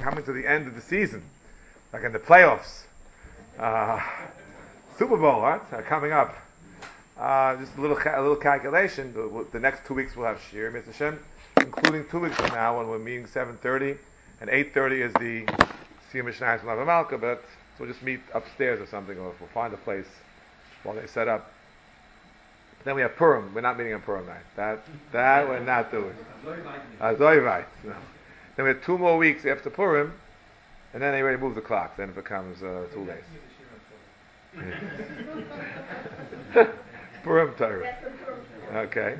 coming to the end of the season, like in the playoffs. Uh, Super Bowl, right? Coming up. Just a little calculation. The next 2 weeks we'll have Shir, Mr. Shem, including 2 weeks from now when we're meeting 7:30 and 8:30 is the Siyum Mishnayos from Lava Malka. But we'll just meet upstairs or something, or we'll find a place while they set up. Then we have Purim. We're not meeting on Purim night. That we're not doing. Zoivite. No. Then we have 2 more weeks after Purim, and then they already move the clock. Then it becomes 2 days. Purim Torah. Okay.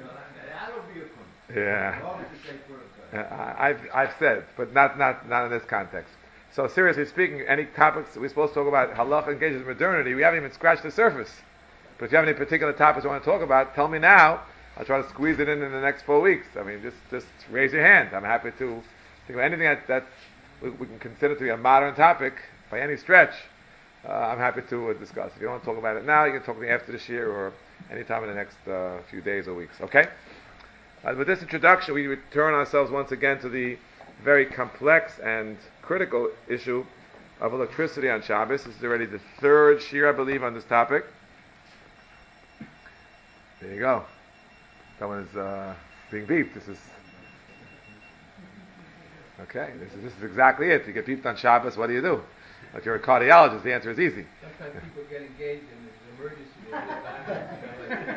Yeah. I've said, but not in this context. So seriously speaking, any topics we're supposed to talk about, halacha engages in modernity, we haven't even scratched the surface. But if you have any particular topics you want to talk about, tell me now. I'll try to squeeze it in the next 4 weeks. I mean, just raise your hand. I'm happy to think about anything that we can consider to be a modern topic by any stretch. I'm happy to discuss. If you don't want to talk about it now, you can talk to me after this year or anytime in the next few days or weeks. Okay? With this introduction, we return ourselves once again to the very complex and critical issue of electricity on Shabbos. This is already the 3rd shir, I believe, on this topic. There you go. Someone is being beeped. This is okay. This is exactly it. You get beeped on Shabbos. What do you do? If you're a cardiologist, the answer is easy. Sometimes people get engaged in this emergency.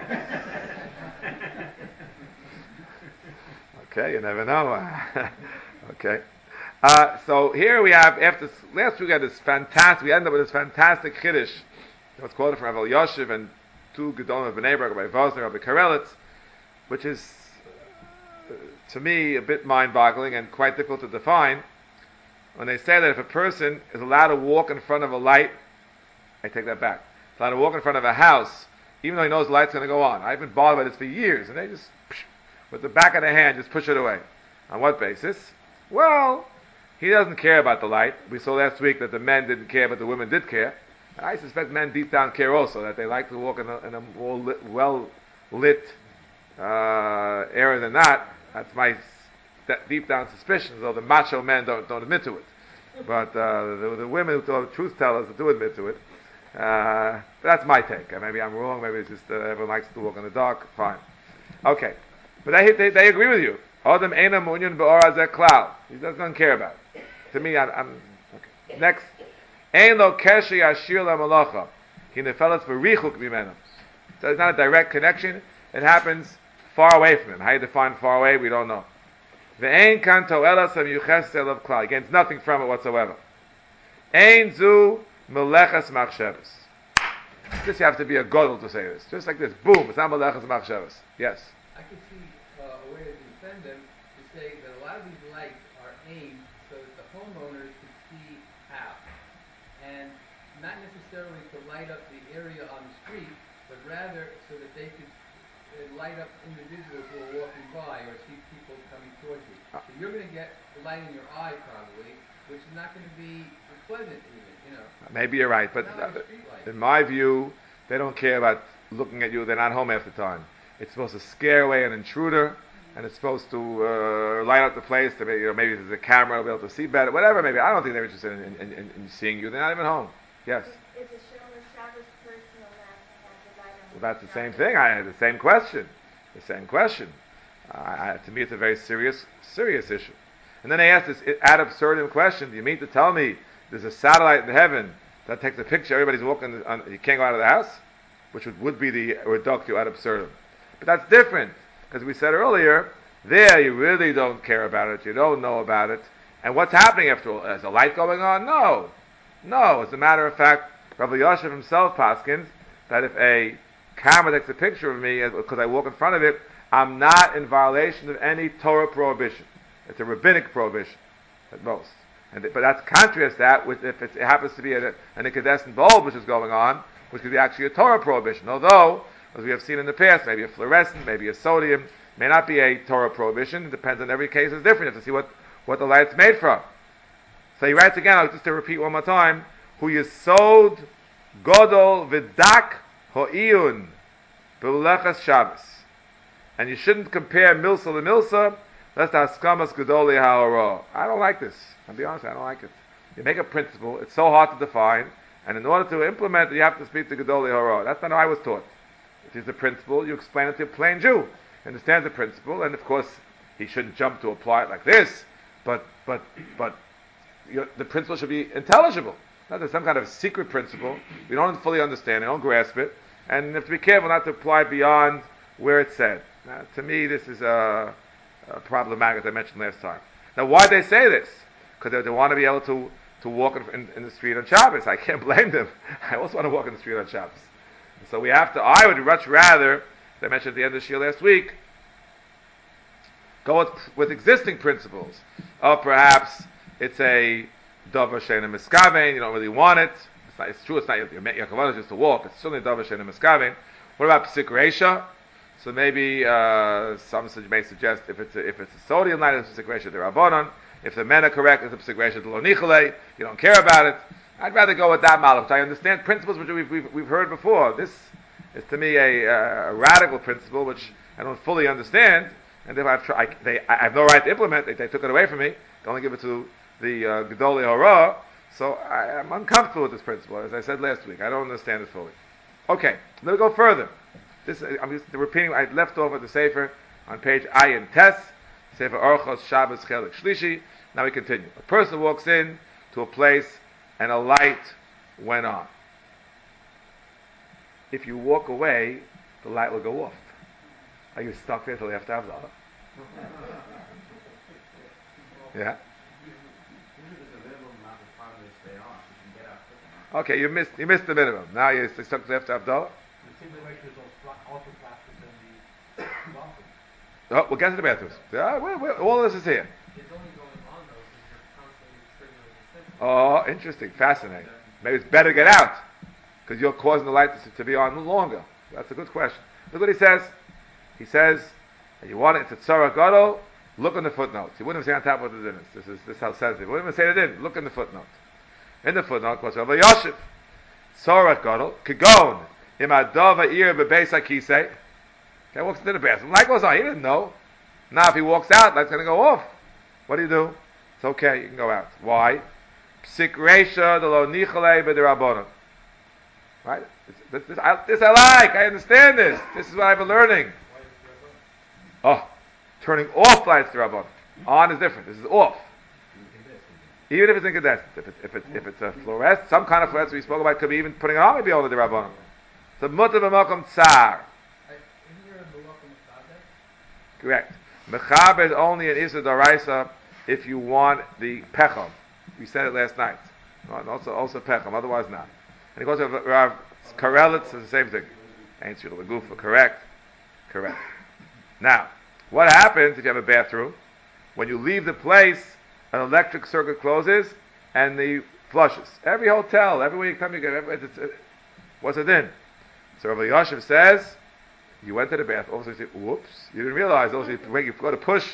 Okay, you never know. Okay. So here we have, after last week, we end up with this fantastic chiddush. What's quoted from Rav Yoshev and 2 Gedolim of Bnei Brak, Rabbi Vosner, Rabbi Karelitz, which is, to me, a bit mind-boggling and quite difficult to define. When they say that if a person is allowed to walk in front of a light, I take that back. Allowed to walk in front of a house, even though he knows the light's going to go on. I've been bothered by this for years, and they just, with the back of the hand, just push it away. On what basis? Well, he doesn't care about the light. We saw last week that the men didn't care, but the women did care. I suspect men deep down care also, that they like to walk in a more well-lit area than that. That's my deep down suspicion, though the macho men don't admit to it. But the women who are truth tellers do admit to it. That's my take. Maybe I'm wrong. Maybe it's just everyone likes to walk in the dark. Fine. Okay. But they agree with you. Adam eina munyan be'or hazeh klal. He doesn't care about it. To me, I'm okay. Next. Ein lo kesher yashir lamalacha. Ki nefelas b'richuk mimenu. So it's not a direct connection. It happens far away from him. How you define far away, we don't know. Ve'ein kan to'elas hamiyuches elav klal. He gains nothing from it whatsoever. Ein zu meleches machshavos. This you have to be a godel to say this. Just like this. Boom. It's not meleches machshavos. Yes. I can see a way to defend them to say that a lot of these lights are aimed so that the homeowners can see how. And not necessarily to light up the area on the street, but rather so that they could light up individuals who are walking by or see people coming towards you. So you're going to get the light in your eye probably, which is not going to be pleasant even, Maybe you're right, but in my view, they don't care about looking at you. They're not home half the time. It's supposed to scare away an intruder, and it's supposed to light up the place. To maybe there's a camera, they'll be able to see better, whatever. Maybe I don't think they're interested in seeing you. They're not even home. Yes. Is a Shomer Shabbos person allowed to have the light on? Well, that's the same thing. I had the same question. To me, it's a very serious issue. And then they asked this ad absurdum question: do you mean to tell me there's a satellite in heaven that takes a picture? Everybody's walking. You can't go out of the house, which would be the reductio ad absurdum. But that's different, because we said earlier, there you really don't care about it, you don't know about it. And what's happening after all? Is the light going on? No. As a matter of fact, Rabbi Yoshev himself paskins that if a camera takes a picture of me because I walk in front of it, I'm not in violation of any Torah prohibition. It's a rabbinic prohibition, at most. But that's contrast that with if it happens to be an incandescent bulb which is going on, which could be actually a Torah prohibition. Although, as we have seen in the past, maybe a fluorescent, maybe a sodium, may not be a Torah prohibition. It depends on every case. It's different. You have to see what the light's made from. So he writes again, just to repeat one more time, Hu Yesod Godol V'dak Ho'iyun B'ulechas Shabbos. And you shouldn't compare milsa to milsa, That's the Haskamas Gedolei Ha'ora. I don't like this. I'll be honest, I don't like it. You make a principle, it's so hard to define, and in order to implement it, you have to speak to Gedolei Ha'ora. That's not how I was taught. If it's a principle, you explain it to a plain Jew. He understands the principle, and of course, he shouldn't jump to apply it like this, but the principle should be intelligible. Not there's some kind of secret principle. We don't fully understand it, don't grasp it, and you have to be careful not to apply beyond where it's said. Now, to me, this is problematic, as I mentioned last time. Now, why they say this? Because they want to be able to walk in the street on Shabbos. I can't blame them. I also want to walk in the street on Shabbos. So we have to, I would much rather, as I mentioned at the end of the Shir last week, go with existing principles. Or perhaps it's a Davar Sheina Miskaven, you don't really want it. It's true, it's not your kavanah is just to walk. It's certainly Davar Sheina Miskaven. What about Psik Reisha? So maybe some may suggest if it's a sodium light, it's a Psik Reisha, the Rabbanon. If the men are correct, it's a Psik Reisha, the Lo Nichale. You don't care about it. I'd rather go with that model, which I understand principles which we've heard before. This is to me a radical principle which I don't fully understand, and if I have no right to implement. They took it away from me. They only give it to the Gedolei Hora. So I'm uncomfortable with this principle, as I said last week. I don't understand it fully. Okay, let me go further. I'm just repeating. I left off at the Sefer on page Ayin Tes, Sefer Orchos Shabbos Chelik Shlishi. Now we continue. A person walks in to a place and a light went on. If you walk away, the light will go off. Are you stuck there till you have to have Havdalah? Yeah. Usually there's a minimum amount of time they stay on. You can get out quick enough. Okay, you missed the minimum. Now you're stuck till you have to have Havdalah. The simulation is also flashes in the bathroom. Oh, we'll get to the bathrooms. Yeah, all this is here. It's only going on though because you're constantly triggering the system. Oh, interesting, fascinating. Maybe it's better to get out because you're causing the light to be on longer. That's a good question. Look what he says. He says, and you want it to Tzara Gadol, look in the footnotes. He wouldn't even say on top what the din is. This is how sensitive. He wouldn't even say the din. Look in the footnote. In the footnote, what's over Yoshev? Tzara Gadol, Kigon, Imadava Ir Bebeis Akisei. Okay, walks into the bathroom. Light goes on. He didn't know. Now if he walks out, light's going to go off. What do? It's okay. You can go out. Why? Psik Reisha the Lo Nichale B'Derabbanon. Right? This I like. I understand this. This is what I've been learning. Oh, turning off lights to Rabbanon. On is different. This is off. Even if it's incandescent. If it's a fluorescent, some kind of fluorescent we spoke about, could be even putting it on maybe on the Rabbanon. So Mutter B'Makom Tsar. Isn't there a Malacha Mechaber? Correct. Mechaber is only an Issa D'Oraisa if you want the Pecham. We said it last night. Also Pecham, otherwise not. And he goes to Rav Karelitz, it's the same thing. Ain't Shul Gufa, correct? Correct. Now, what happens if you have a bathroom? When you leave the place, an electric circuit closes and the flushes. Every hotel, everywhere you come, you get what's it in? So Rabbi Yoshev says, you went to the bathroom. Also, you say, whoops, you didn't realize. Also, you've got to push.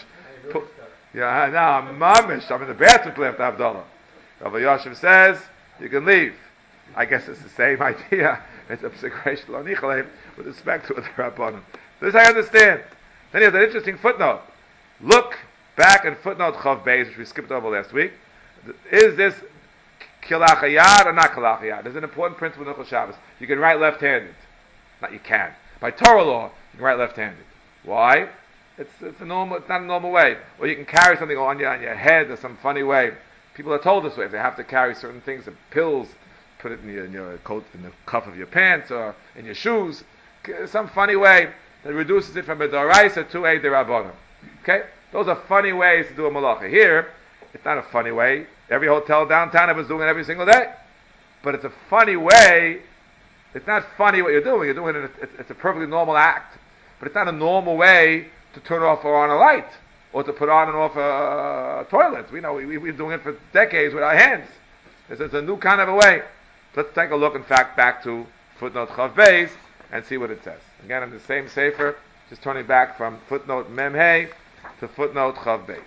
Yeah, now I'm mamish. I'm in the bathroom to left Havdalah. Rabbi Yoshev says, you can leave. I guess it's the same idea. It's a psikresh lo nichaleim with respect to the Rabbanim. This I understand. Then he has an interesting footnote. Look back in footnote Chav Beis, which we skipped over last week. Is this kilachayad or not kilachayad? There's an important principle in Hilchos Shabbos. You can write left-handed. Not you can. By Torah law, you can write left-handed. Why? It's not a normal way. Or you can carry something on your head or some funny way. People are told this way. If they have to carry certain things, pills, put it in your coat, in the cuff of your pants, or in your shoes, some funny way that reduces it from a D'Oraisa to a D'Rabbanan. Okay? Those are funny ways to do a malacha. Here, it's not a funny way. Every hotel downtown was doing it every single day. But it's a funny way. It's not funny what you're doing. You're doing it, it's a perfectly normal act. But it's not a normal way to turn off or on a light, or to put on and off a toilet. We know, we've been doing it for decades with our hands. It's a new kind of a way. Let's take a look, in fact, back to footnote Chav Beis and see what it says. Again, in the same sefer, just turning back from footnote Mem Hey to footnote Chav Beis.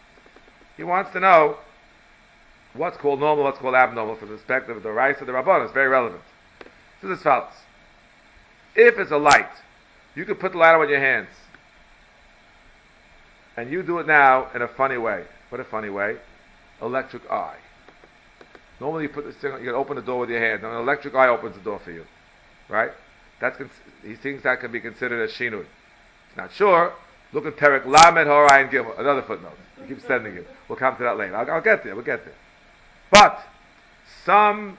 He wants to know what's called normal, what's called abnormal from the perspective of the rights of the Rabbanon. It's very relevant. This is as follows. If it's a light, you can put the light on with your hands. and you do it now in a funny way. What a funny way. Electric eye. Normally you put this thing, you can open the door with your hand. Now an electric eye opens the door for you. Right? He thinks that can be considered a shinui. He's not sure. Look at Perek Lamed Horai and Gimel. Another footnote. He keeps sending you. We'll come to that later. I'll get there. We'll get there. But some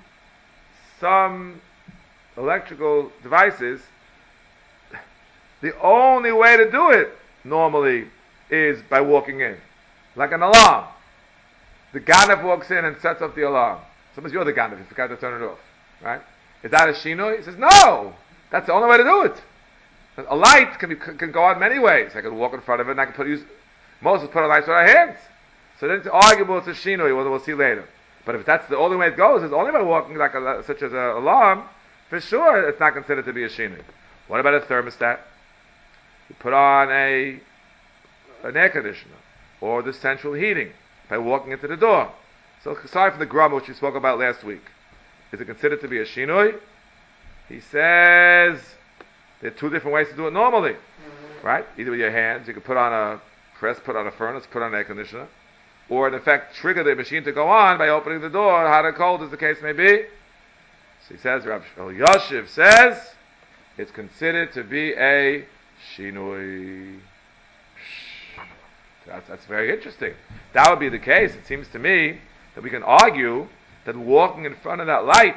electrical devices, the only way to do it normally is by walking in, like an alarm. The ganef walks in and sets off the alarm. Sometimes you're the ganef, you forgot to turn it off, right? Is that a shinoi? He says, no, that's the only way to do it. A light can go on many ways. I can walk in front of it, and I can Moses put on lights with our hands. So then it's arguable it's a shinoi, we'll see later. But if that's the only way it goes, it's only by walking such as an alarm, for sure it's not considered to be a shinoi. What about a thermostat? You put on an air conditioner, or the central heating, by walking into the door. So aside from the grumble which we spoke about last week, is it considered to be a shinoi? He says there are two different ways to do it normally, right? Either with your hands, you can put on a furnace, put on an air conditioner, or in effect trigger the machine to go on by opening the door, hot or cold as the case may be. So he says, Rav Elyashiv says, it's considered to be a shinui. That's very interesting. That would be the case. It seems to me that we can argue that walking in front of that light,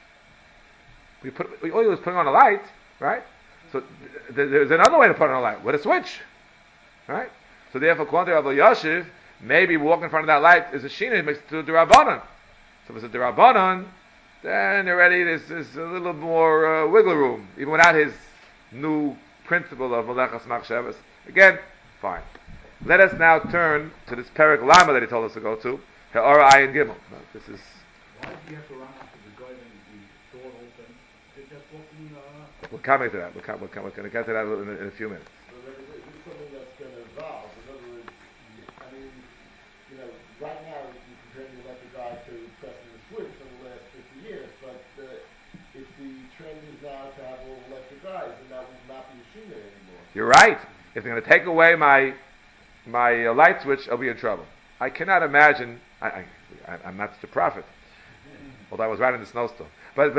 all you do is putting on a light, right? So there's another way to put on a light, with a switch, right? So therefore, according to Rav Elyashiv, maybe walking in front of that light is a shinui, it makes it to a derabanan. So if it's a derabanan, then already there's a little more wiggle room, even without his new principle of Melechas Machshavas. Again, fine. Let us now turn to this Perek Lama that he told us to go to, Ha'ara Ayin Gimel. This is. Why do you have to run after the guy when the door opens? They're just walking. We're coming to that. We're going to get to that in a few minutes. But is this something that's going to evolve? In other words, I mean, right now you're comparing the electric eye to pressing the switch for the last 50 years, but if the trend is now to have all electric eyes, then that will not be a shinoi anymore. You're right. If they're going to take away my light switch, I'll be in trouble. I cannot imagine. I'm not such a prophet, although I was right in the snowstorm. But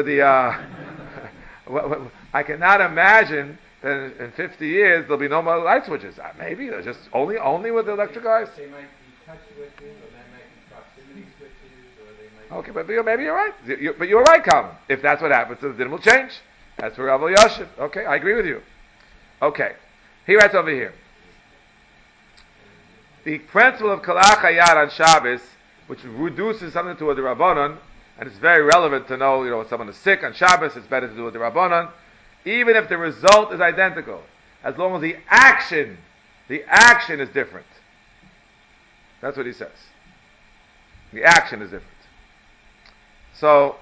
I cannot imagine that in 50 years there'll be no more light switches. Maybe they're just only with the electric eyes. They might be touch switches, or they might be proximity switches, or they might. Okay, but maybe you're right. But you're right, Calvin. If that's what happens, then the din will change. That's for Rav Elyashiv. Okay, I agree with you. Okay, he writes over here. The principle of Kalach Hayad on Shabbos, which reduces something to a Derabanan, and it's very relevant to know, when someone is sick on Shabbos, it's better to do a Derabanan, even if the result is identical, as long as the action is different. That's what he says. The action is different. So,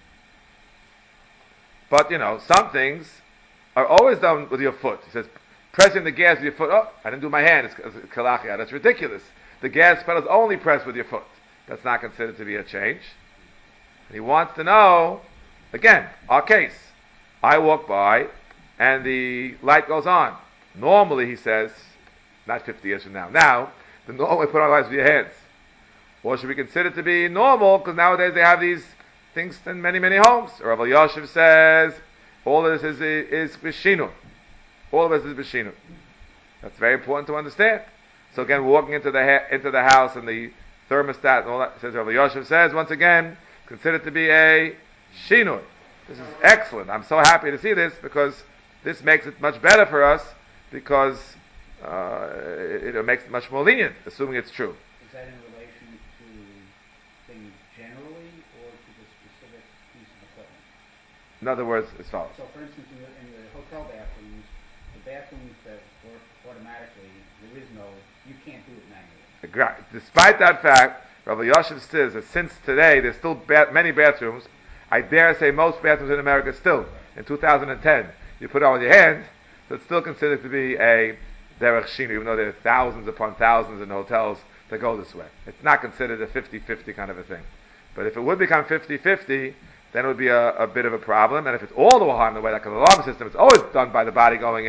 but some things are always done with your foot. He says, pressing the gas with your foot. Oh, I didn't do my hand. It's kalachia. That's ridiculous. The gas pedal is only pressed with your foot. That's not considered to be a change. And he wants to know, again, our case. I walk by, and the light goes on. Normally, he says, not 50 years from now. Now, the normal way to put on lights with your hands. Or should we consider it to be normal, because nowadays they have these things in many, many homes. Rav Elyashiv says, all of this is b'shinu. All of this is b'shinu. That's very important to understand. So again, walking into the house and the thermostat and all that, says Rav Elyashiv says, once again, considered to be a shinui. This is excellent. I'm so happy to see this, because this makes it much better for us, because it makes it much more lenient, assuming it's true. Is that in relation to things generally, or to the specific piece of equipment? In other words, as follows. So, for instance, in the hotel bathrooms, the bathrooms that work automatically, you can't do it manually. Despite that fact, Rav Elyashiv says that since today there's still many bathrooms, I dare say most bathrooms in America still, in 2010, you put it on with your hand, so it's still considered to be a derech shinu, even though there are thousands upon thousands in hotels that go this way. It's not considered a 50-50 kind of a thing. But if it would become 50-50, then it would be a bit of a problem. And if it's all the way on the way, like an alarm system, it's always done by the body going in,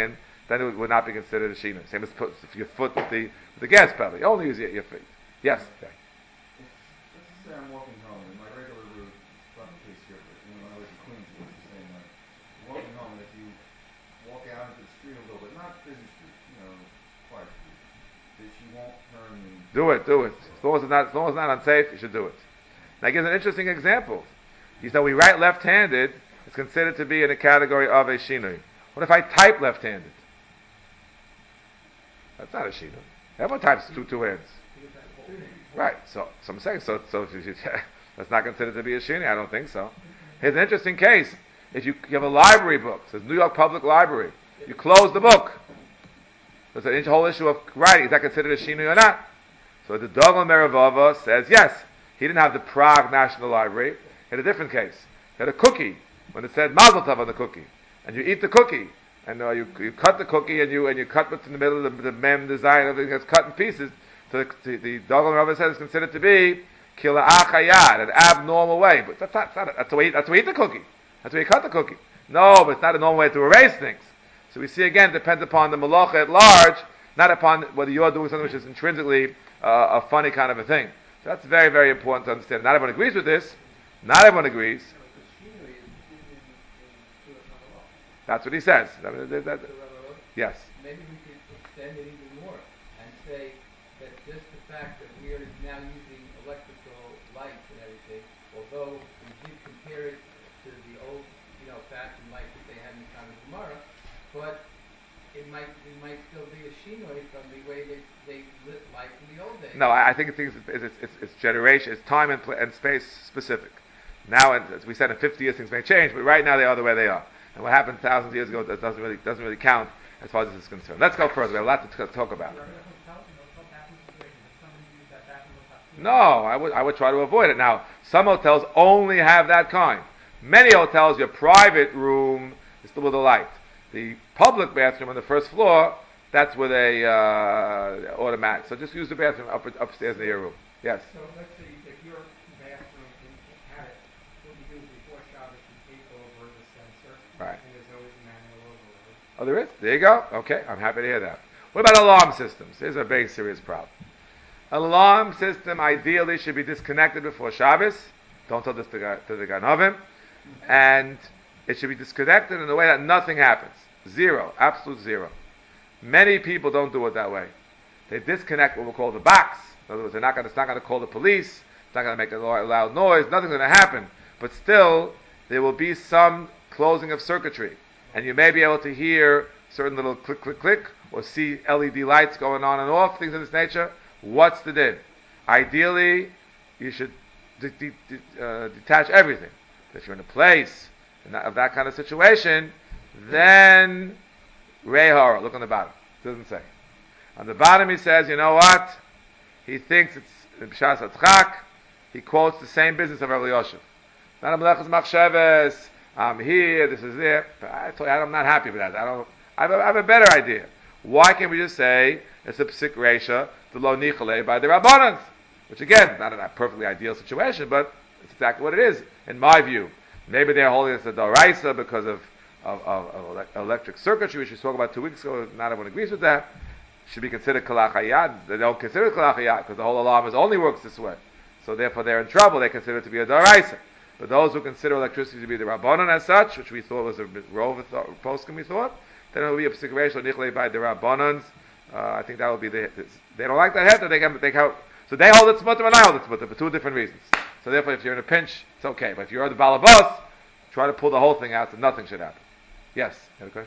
then it would not be considered a shino. Same as put your foot with the gas pedal. You only use your feet. Yes. Okay. Let's just say I'm walking home in my regular route. It's not the case here, but when I was in Queens, it was the same way. I'm walking home, and if you walk out into the street a little bit, not busy street, quiet street, that you won't turn. Do it. As long as it's not unsafe, you should do it. Now, I give an interesting example. He said we write left-handed. It's considered to be in the category of a shinui. What if I type left-handed? That's not a shinui. Everyone types two hands. Right. So I'm saying that's not considered to be a shinui. I don't think so. Here's an interesting case. If you have a library book, it says New York Public Library, you close the book. There's a whole issue of writing. Is that considered a shinui or not? So the Dogel Meravava says yes. He didn't have the Prague National Library. He had a different case. He had a cookie when it said Mazel Tov on the cookie, and you eat the cookie, and you cut the cookie and you cut what's in the middle of the mem design, everything gets cut in pieces. So the Dogel Meravava says it's considered to be kila achayad, an abnormal way. But that's the way you eat the cookie. That's the way you cut the cookie. No, but it's not a normal way to erase things. So we see again, it depends upon the malacha at large, not upon whether you're doing something which is intrinsically a funny kind of a thing. So that's very, very important to understand. Not everyone agrees with this. Not everyone agrees. That's what he says. Yes. Maybe we could extend it even more and say that just the fact that we are now using electrical lights and everything, although we did compare it to the old, fashioned lights that they had in the time of Gemara, but it might still be a shinoi from the way they lit lights in the old days. No, I think it's generation, it's time and space specific. Now, as we said, in 50 years things may change, but right now they are the way they are. And what happened thousands of years ago doesn't really count as far as this is concerned. Let's go further. We have a lot to talk about. No, I would try to avoid it. Now, some hotels only have that kind. Many hotels, your private room is still with a light. The public bathroom on the first floor, that's with a automatic. So just use the bathroom upstairs in your room. Yes. So let's say if your bathroom had it, what you do before Shabbos, you tape over the sensor, right? And there's always a manual override. Oh, there is? There you go. Okay, I'm happy to hear that. What about alarm systems? Here's a very serious problem. Alarm system ideally should be disconnected before Shabbos. Don't tell this to the Ganovim. And it should be disconnected in a way that nothing happens. Zero. Absolute zero. Many people don't do it that way. They disconnect what we call the box. In other words, it's not going to call the police. It's not going to make a loud noise. Nothing's going to happen. But still, there will be some closing of circuitry. And you may be able to hear certain little click, click, click, or see LED lights going on and off, things of this nature. What's the din? Ideally, you should detach everything. If you're in a place of that kind of situation, then Rehara, look on the bottom. It doesn't say. On the bottom he says, you know what? He thinks it's B'shas Atzchak. He quotes the same business of Rabbi Yosef. Not a Melechus Machsheves. I'm here, this is it. But I told you, I'm not happy with that. I have a better idea. Why can't we just say it's a Psik Reisha, the Lo Nichale by the Rabbanans? Which again, not a perfectly ideal situation, but it's exactly what it is, in my view. Maybe they're holding us a Doraisa because of electric circuitry, which we spoke about 2 weeks ago. Not everyone agrees with that. Should be considered Kalachayad. They don't consider it Kalachayad because the whole alarm only works this way. So therefore they're in trouble. They consider it to be a Doraisa. But those who consider electricity to be the Rabbanon as such, which we thought was a Rova poskim, we thought, then it will be a Psik Nichlei by the Rabbanons. I think that will be they don't like that heter. So they hold it mutter and I hold it mutter for two different reasons. So therefore, if you're in a pinch, it's okay. But if you're the balabas, try to pull the whole thing out so nothing should happen. Yes, you have a question?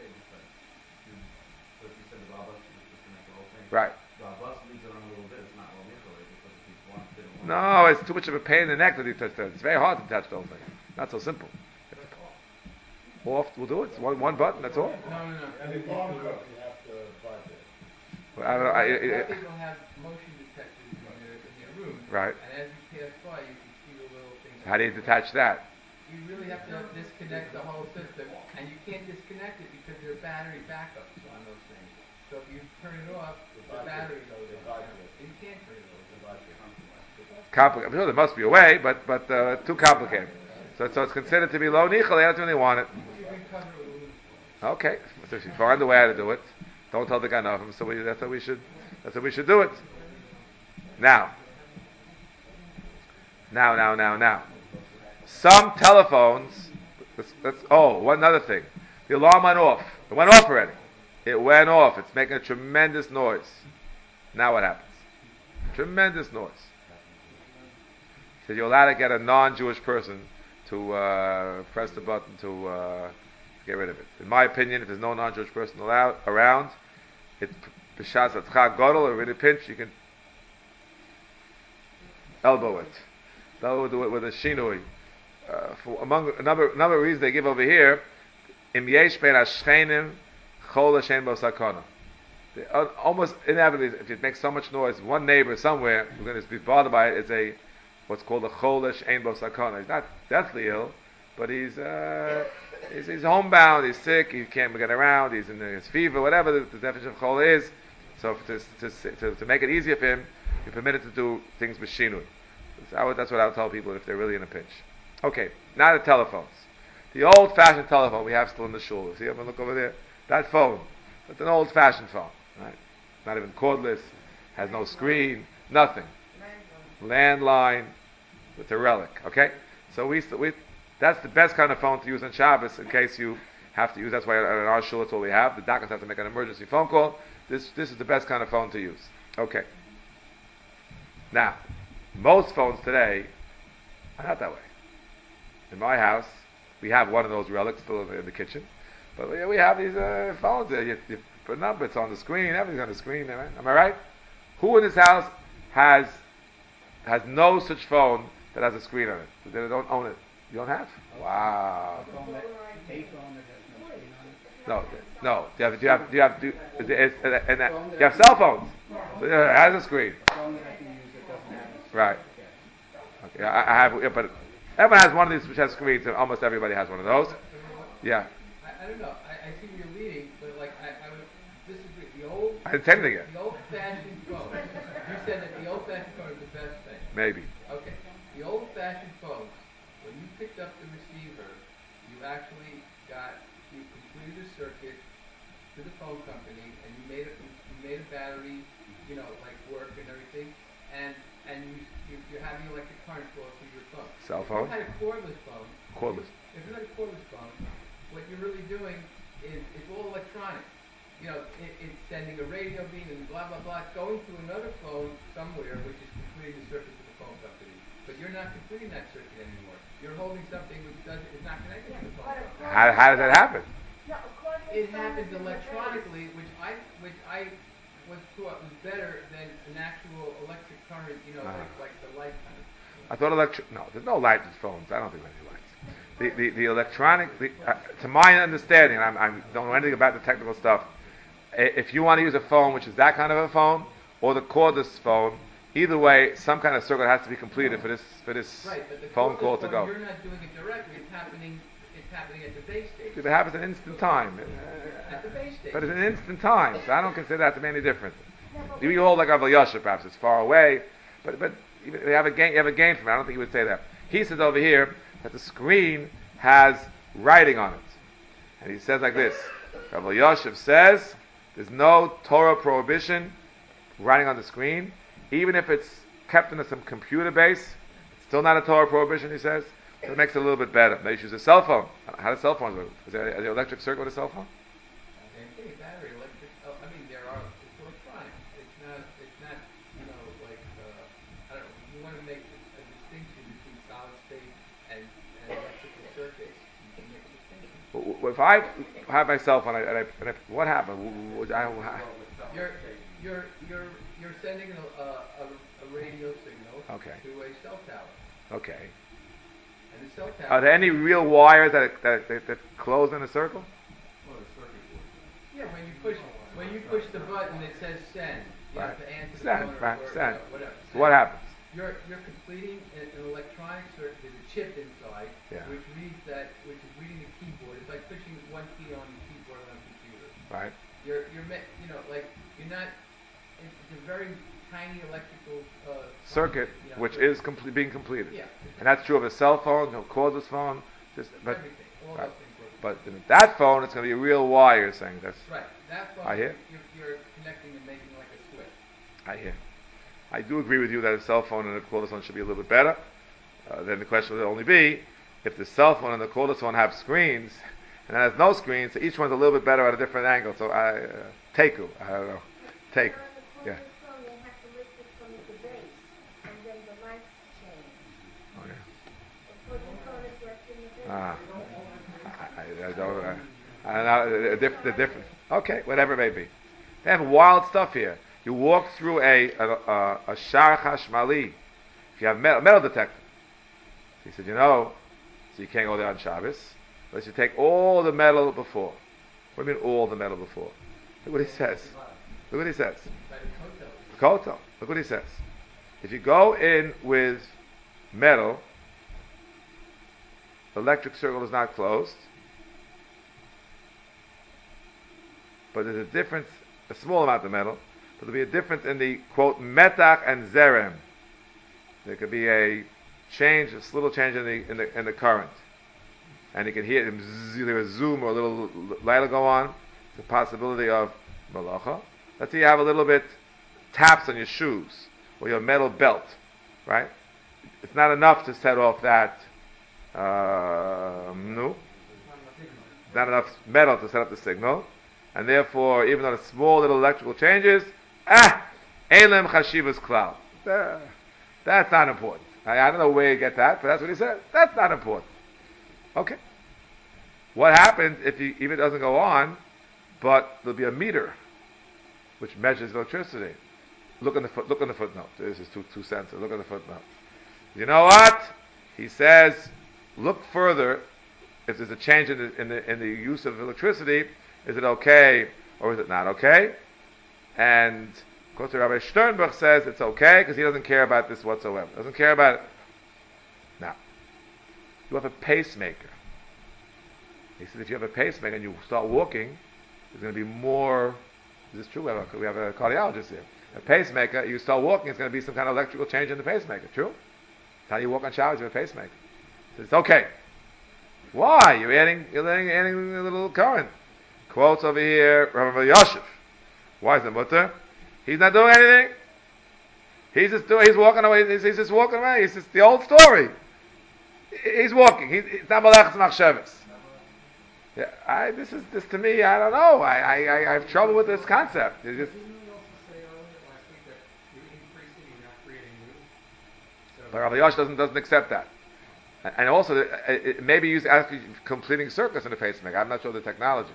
So if you said the balabas should disconnect the whole thing, right? The balabas leaves it on a little bit. It's not well nichale because if he didn't want. No, it's too much of a pain in the neck to detach that. It's very hard to detach the whole thing. Not so simple. Off, we'll do it. It's one button. That's all. No. And the alarm company has to vibrate. Well, I don't know. Some people have motion detectors in their rooms, right? And as you pass by, you can see the little thing. How do you detach that? You really have to disconnect the whole system, and you can't disconnect it because there are battery backups on those things. So if you turn it off, the battery goes on. You can't turn it off. Complicated. I'm sure there must be a way, but too complicated. So it's considered to be low nichal. They don't really want it. You can cover it with aluminum foil. Okay, so if you find a way how to do it, don't tell the guy nothing. So that's how we should. That's how we should do it. Now, now. Some telephones. One other thing. The alarm went off. It went off already. It went off. It's making a tremendous noise. Now what happens? Tremendous noise. So you're allowed to get a non-Jewish person to press the button to get rid of it. In my opinion, if there's no non-Jewish person around, it's b'shas atchag gadol, or in a pinch, you can elbow it. They'll do it with a shinui. For among a number of reasons they give over here, im yesh ben hashchenim chol hashem bo sakana. Almost inevitably, if it makes so much noise, one neighbor somewhere who's going to be bothered by it is what's called a cholish ein bo sakana. He's not deathly ill, but he's homebound, he's sick, he can't get around, he's in his fever, whatever the definition of chol is. So to make it easier for him, you're permitted to do things with shinui. That's what I would tell people if they're really in a pinch. Okay, now the telephones. The old-fashioned telephone we have still in the shul. See, everyone look over there? That phone. It's an old-fashioned phone, right? Not even cordless, has no screen, nothing. Landline. It's a relic, okay? So that's the best kind of phone to use on Shabbos in case you have to use. That's why in our shul that's all we have. The doctors have to make an emergency phone call. This is the best kind of phone to use. Okay. Now, most phones today are not that way. In my house, we have one of those relics still in the kitchen, but we have these phones there. You put a number, it's on the screen, everything's on the screen. Right? Am I right? Who in this house has no such phone that has a screen on it? They don't own it. You don't have? Wow. A phone that has no screen on it? No. Do you have cell phones? So, it has a screen. A phone that I can use that doesn't have a screen. Right. Yes. Okay, I have, but everyone has one of these which has screens, and almost everybody has one of those. Yeah. I don't know. I see where you're leading, but like I would disagree. I didn't say anything yet. The old-fashioned phone. You said that the old-fashioned phone is the best thing. Maybe. Okay. The old-fashioned phones. When you picked up the receiver, you actually you completed a circuit to the phone company, and you made a battery, like work and everything, and you're having electric current flow through your phone. Cell phone? If you had a cordless phone. Cordless. If you had a cordless phone, what you're really doing is it's all electronic. It's sending a radio beam and blah blah blah. It's going to another phone somewhere, which is completing the circuit to the phone company. But you're not completing that circuit anymore. You're holding something which is not connected to the phone company. How does that happen? No, It happens electronically, which I was taught was better than an actual electric current, like the light kind of. I thought no, there's no light in phones. I don't think there's any lights. The electronic, to my understanding, and I don't know anything about the technical stuff. If you want to use a phone which is that kind of a phone, or the cordless phone, either way, some kind of circuit has to be completed for this right, but the phone call to go. You're not doing it directly. It's happening at the base station. It happens in instant time. At the base station. But it's an instant time, so I don't consider that to be any different. You hold like Aval Yasha, perhaps it's far away, but you have a gain from it. I don't think he would say that. He says over here that the screen has writing on it, and he says like this. Aval Yasha says there's no Torah prohibition writing on the screen, even if it's kept in some computer base. It's still not a Torah prohibition, he says. So it makes it a little bit better. They use a cell phone. How do cell phones work? Is there an electric circuit with a cell phone? Same thing, battery, electric. It's electronic. It's not, like, I don't know. If you want to make a distinction between solid state and electrical circuits, you can make a distinction. If I have my cell phone, what happened? You're sending a radio signal to a cell tower. Okay. And the cell tower. Are there any real wires that close in a circle? Well, the circuit board. Yeah, when you push the button, it says send. Right. To answer the Send, phone right, or send. whatever. So what happens? You're completing an electronic circuit. There's a chip inside which is reading the keyboard. It's like pushing one key on the keyboard on a computer. Right. You're not. It's a very tiny electrical circuit, which is being completed. Yeah. And that's true of a cell phone, no cordless phone, everything. All those things work. But in that phone, it's going to be a real wire. You're saying that's Right. That phone, I hear. you're connecting and making like a switch. I hear. I do agree with you that a cell phone and a cordless one should be a little bit better. Then the question would only be if the cell phone and the cordless one have screens and it has no screens, so each one's a little bit better at a different angle. So I don't know. Take. On the Yeah. cordless phone, they have to lift it from the base, and then the lights change. Oh, yeah. The cordless phone is left in the base. Ah. I don't. I know the difference. Okay, whatever it may be. They have wild stuff here. You walk through a shar chashmali. If you have metal detector, he said, so you can't go there on Shabbos. Unless you take all the metal before. What do you mean all the metal before? Look what he says. Look what he says. By the kotel. Kotel. Look what he says. If you go in with metal, the electric circle is not closed. But there's a difference, a small amount of metal, but there'll be a difference in the, quote, metach and zerem. There could be a change, a little change in the current. And you can hear either a zoom or a little light will go on. It's a possibility of malacha. Let's say you have a little bit taps on your shoes or your metal belt, right? It's not enough to set off that, no. Not enough metal to set up the signal. And therefore, even though the small little electrical changes, elem chashivas klal. That's not important. I don't know where you get that, but that's what he said. That's not important. Okay. What happens if even doesn't go on, but there'll be a meter which measures electricity? Look on the footnote. This is two cents. Look at the footnote. You know what? He says, look further. If there's a change in the use of electricity, is it okay or is it not okay? And of course, Rabbi Sternberg says it's okay because he doesn't care about this whatsoever. Doesn't care about it. Now, you have a pacemaker. He said if you have a pacemaker and you start walking, there's going to be more. Is this true? We have a cardiologist here. A pacemaker, you start walking, it's going to be some kind of electrical change in the pacemaker. True? That's how you walk on showers with a pacemaker. So it's okay. Why? You're adding a little current. Quotes over here, Rabbi Yosef. Why is it mutter? He's not doing anything. He's walking away. He's just walking away. It's just the old story. He's walking. It's not malachas machshavas. Yeah, this to me. I don't know. I have trouble with this concept. Didn't we also say earlier last week that you're increasing, you're not creating new? So But Rabbi Yosh doesn't accept that. And also, maybe he's actually completing circuits in the pacemaker. I'm not sure the technology.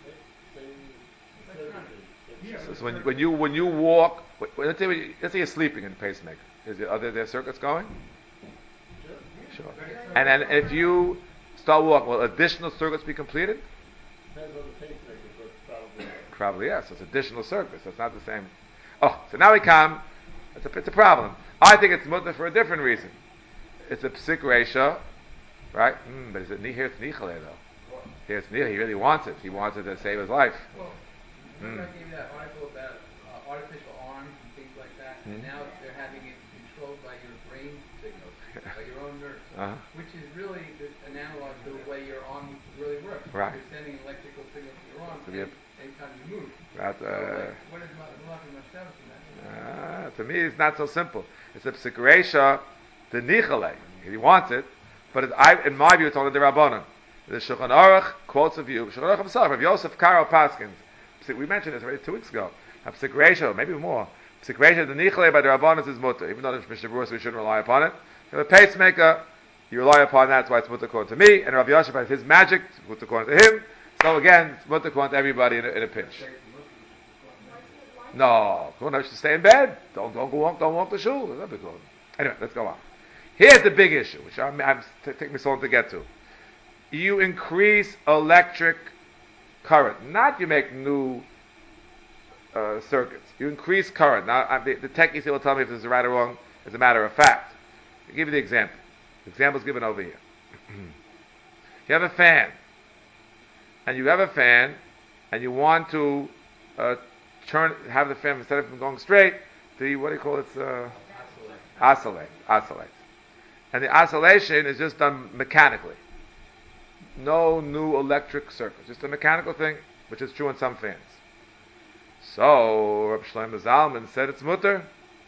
So when you walk, let's say you're sleeping in the pacemaker. Are there circuits going? Sure. And then if you start walking, will additional circuits be completed? Depends on the pacemaker, but probably. Probably yes. So it's additional circuits. So it's not the same. Oh, so now we come. It's a problem. I think it's mutter for a different reason. It's a psik reisha, right? But is it here? It's nichale though. Here it's nichale. He really wants it. He wants it to save his life. Well, remember I gave you that article about artificial arms and things like that, and now they're having it controlled by your brain signals, by your own nerves, which is really an analog to the way your arm really works. Right. You're sending an electrical signal to your arm anytime you move. That's, what is Malachim Hashavas in that? To me, it's not so simple. It's a psik reisha, the nichale. He wants it, but in my view, it's only the Rabbanan. The Shulchan Aruch quotes a view. Shulchan Aruch himself, Rav Yosef Karo Paskins. We mentioned this already 2 weeks ago. Psik reisha, maybe more. Psik reisha, the nichale by the Rabbanan is mutter. Even though in Mishnah Berurah we shouldn't rely upon it. You have a pacemaker, you rely upon that. That's why it's mutter according to me. And Rav Yosef has his magic, it's mutter according to him. So again, it's mutter according to everybody in a pinch. No, come on, you should stay in bed. Don't walk the shul. Anyway, let's go on. Here's the big issue, which I'm taking me so long to get to. You increase electric current, not you make new circuits. You increase current. Now, the techies will tell me if this is right or wrong. As a matter of fact, I'll give you the example. The example is given over here. You have a fan, and you want to have the fan, instead of going straight, what do you call it? Oscillate. And the oscillation is just done mechanically. no new electric circuits, just a mechanical thing, which is true in some fans. So Rabbi Shlomo Zalman said it's mutter.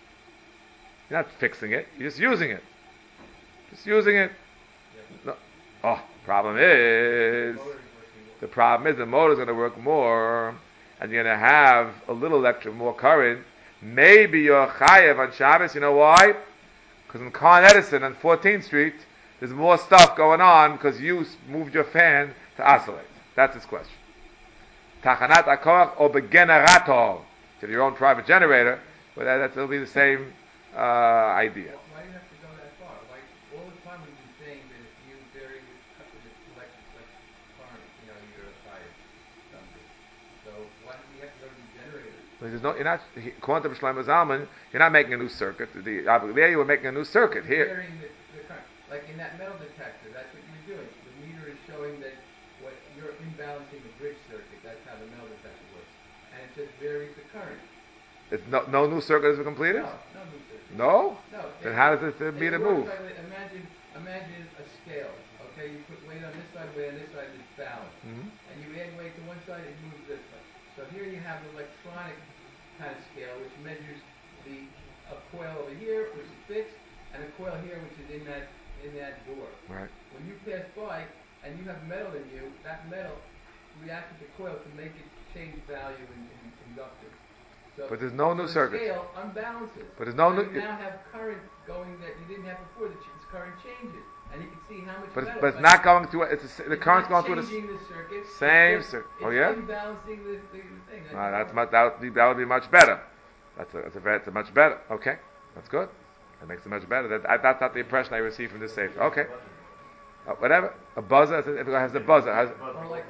You're not fixing it, you're just using it. Just using it. No. Oh, problem is the motor is going to work more, and you're going to have a little electric, more current. Maybe you're chayev on Shabbos. You know why? Because in Con Edison on 14th Street, there's more stuff going on because you moved your fan to oscillate. That's his question. Tachanat akoach or begenerator, to your own private generator, but that'll be the same idea. Why do you have to go that far? Like all the time we've been saying that if you vary the electric current, you're a chayev something. So why do we have to go to the generator? Because you're not, according to Shlomo Zalman, you're not making a new circuit. There you were making a new circuit. Here, varying the current. Like in that metal detector, that's what you're doing. The meter is showing that what you're imbalancing the bridge circuit. That's how the metal detector works, and it just varies the current. it's no new circuit has been completed. No new circuit. No. No. Then how does the meter move? Imagine a scale. Okay, you put weight on this side, weight on this side, it's balanced. Mm-hmm. And you add weight to one side, it moves this way. So here you have the electronic kind of scale, which measures a coil over here, which is fixed, and a coil here, which is in that door. Right. When you pass by and you have metal in you, that metal reacts with the coil to make it change value in inductance. So, but there's no new circuit. The scale unbalances. But there's no so new. You now have current going that you didn't have before. The current changes, and you can see how much metal. But it's not going through. The current's going through changing the circuit. Same circuit. Oh yeah. It's imbalancing the thing. That would be much better. That's a much better. Okay, that's good. That makes it much better. That's not the impression I received from this safe. Okay. Whatever. A buzzer. If it has a buzzer. Or like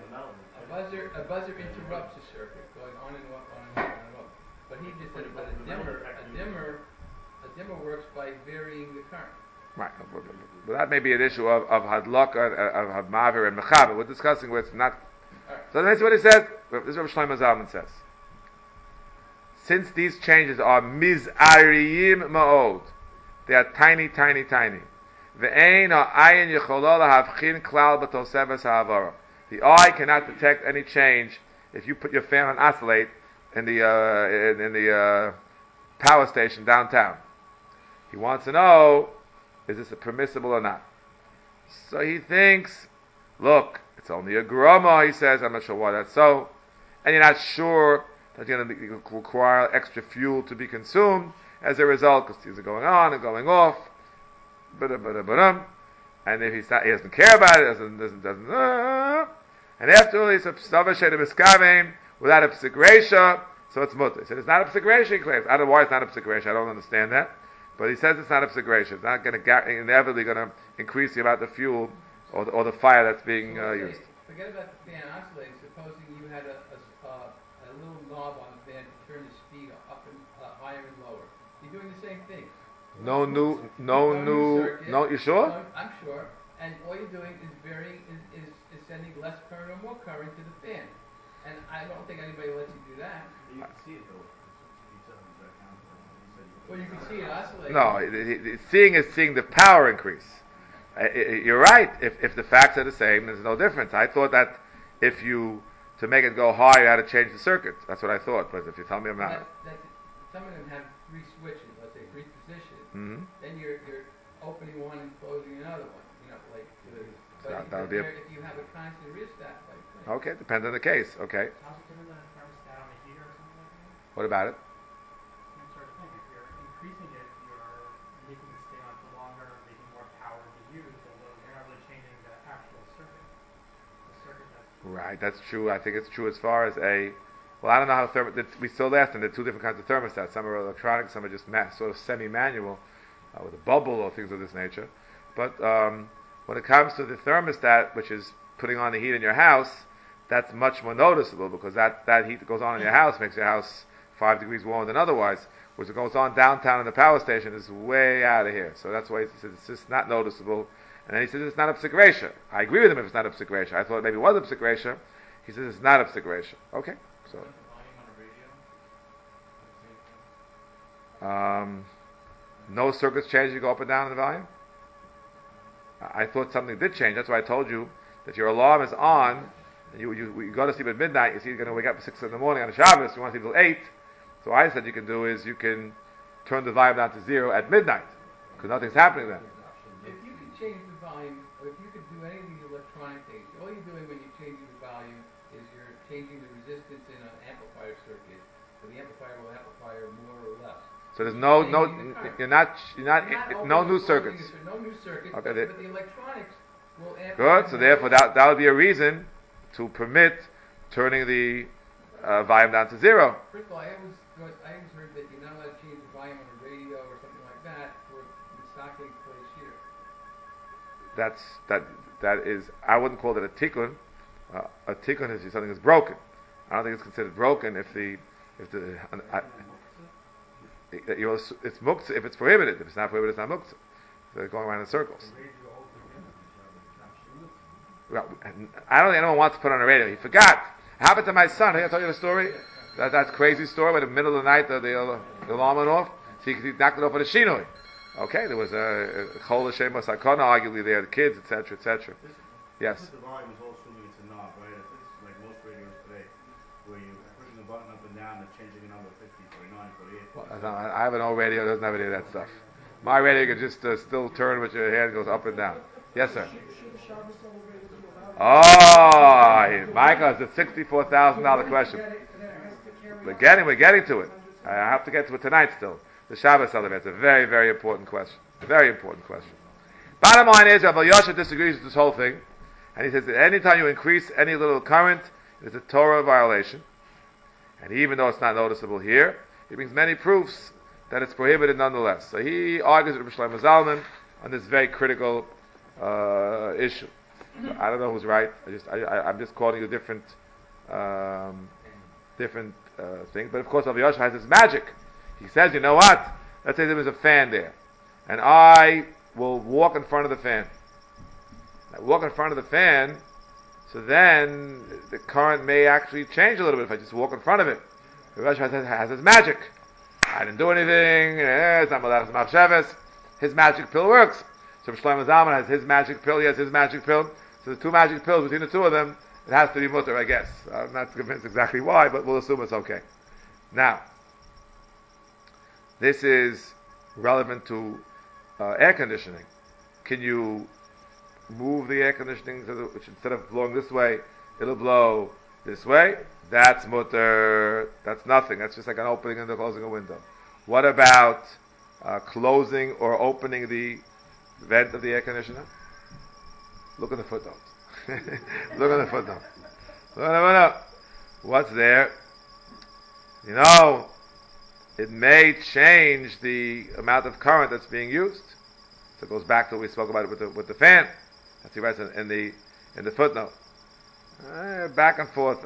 a buzzer interrupts a circuit going on and off, on and off, on and off. But he just said about a dimmer works by varying the current. Right. But that may be an issue of hadlaka, of mavir and mechaber. We're discussing where it's not. Right. So that's what he says. This is what Shlomo Zalman says. Since these changes are mizariyim ma'od, they are tiny, tiny, tiny. Ve'ein ha'ayin yecholol ha'avchin klal b'tosevas ha'avara. The eye cannot detect any change if you put your fan on oscillate in the power station downtown. He wants to know, is this permissible or not? So he thinks, look, it's only a groma, he says, I'm not sure why that's so, and you're not sure that you're going to require extra fuel to be consumed as a result, because things are going on and going off, and if he doesn't care about it, and after all, he's without a psik resha, so it's mutter. He said it's not a psik resha, he claims. I don't know why it's not a psik resha, I don't understand that. But he says it's not a psik resha. It's not going to inevitably going to increase the amount of fuel or the fire that's being used. Forget about the fan oscillating. Supposing you had a little knob on the fan to turn the speed up and higher and lower. You're doing the same thing. No new circuit. No, you sure? I'm sure. And all you're doing is varying, is sending less current or more current to the fan. And I don't think anybody lets you do that. You can see it though. He said on the counter. He said well, you can see it oscillate. No, seeing is seeing the power increase. You're right. If the facts are the same, there's no difference. I thought that if you to make it go higher, you had to change the circuit. That's what I thought. But if you tell me I'm not, some of them have 3 switches. Let's say 3 positions. Mm-hmm. Then you're opening one and closing another one. But if you have a constant rheostat like thing. Okay, depends on the case. Okay. How's it different than a thermostat on a heater or something like that? What about it? Same sort of thing. If you're increasing it, you're making it stay on for longer, making more power be used, although you're not really changing the actual circuit. The circuit that's... Right, that's true. I think it's true as far as well, I don't know how we still asked them, there are 2 different kinds of thermostats. Some are electronic, some are just sort of semi-manual, with a bubble or things of this nature. But when it comes to the thermostat, which is putting on the heat in your house, that's much more noticeable because that heat that goes on in your house makes your house 5 degrees warmer than otherwise. Whereas it goes on downtown in the power station is way out of here. So that's why he says it's just not noticeable. And then he says it's not a psik resha. I agree with him if it's not a psik resha. I thought maybe it was a psik resha. He says it's not a psik resha. Okay. So. Isn't the volume on a radio at the same time? No circuits change. You go up and down in the volume. I thought something did change. That's why I told you that your alarm is on, and you go to sleep at midnight, you see you're going to wake up at 6 in the morning on a Shabbos, you want to sleep till 8, so I said you can do is you can turn the volume down to 0 at midnight, because nothing's happening then. If you could change the volume, or if you could do any of these electronic things, all you're doing when you're changing the volume is you're changing the resistance in an amplifier circuit, so the amplifier will amplify more or less. So there's you're not no new circuits. No new circuits, Okay, but the electronics will amplify. Good, so therefore that would be a reason to permit turning the volume down to 0. First of all, I always heard that you're not allowed to change the volume on a radio or something like that for stocking place here. That is, I wouldn't call it a tikkun. A tikkun is something that's broken. I don't think it's considered broken if it's muktzah if it's prohibited. If it's not prohibited, it's not muktzah. So they're going around in circles. Well, I don't think anyone wants to put on a radio. He forgot. It happened to my son. I told you the story. That's crazy story. Where in the middle of the night the alarm went off. So he knocked it off with a shinoi. Okay, there was a chol Hashem sakana, arguably there, the kids, etc., etc. Yes. The volume is all assuming it's a knob, right? If it's like most radios today, where you're pushing the button up and down, it's changing a number 50, 49, 48. Well, I have an old radio that doesn't have any of that stuff. My radio can just still turn with your hand, goes up and down. Yes, sir. Oh, Michael, it's a $64,000 question. We're getting to it. I have to get to it tonight still. The Shabbos elevator. It's a very, very important question. Very important question. Bottom line is, Rabbi Yosha disagrees with this whole thing, and he says that anytime you increase any little current, it's a Torah violation. And even though it's not noticeable here, he brings many proofs that it's prohibited nonetheless. So he argues with Rabbi Shlomo Zalman on this very critical issue. So I don't know who's right. I'm just quoting you different things. But of course, Rabbi Yosha has his magic. He says, you know what? Let's say there was a fan there, and I will walk in front of the fan. I walk in front of the fan, so then the current may actually change a little bit if I just walk in front of it. Rabbi Yosha has his magic. I didn't do anything. It's not malachas machshavas. His magic pill works. So Shlomo Zalman has his magic pill. He has his magic pill. So the two magic pills, between the two of them, it has to be mutter, I guess. I'm not convinced exactly why, but we'll assume it's okay. Now, this is relevant to air conditioning. Can you move the air conditioning so that, which instead of blowing this way, it'll blow this way? That's mutter. That's nothing. That's just like an opening and closing a window. What about closing or opening the vent of the air conditioner? Look at the footnote. Look at the footnote. What's there? You know, it may change the amount of current that's being used. So it goes back to what we spoke about with the fan. That's he writes in the footnote. Back and forth.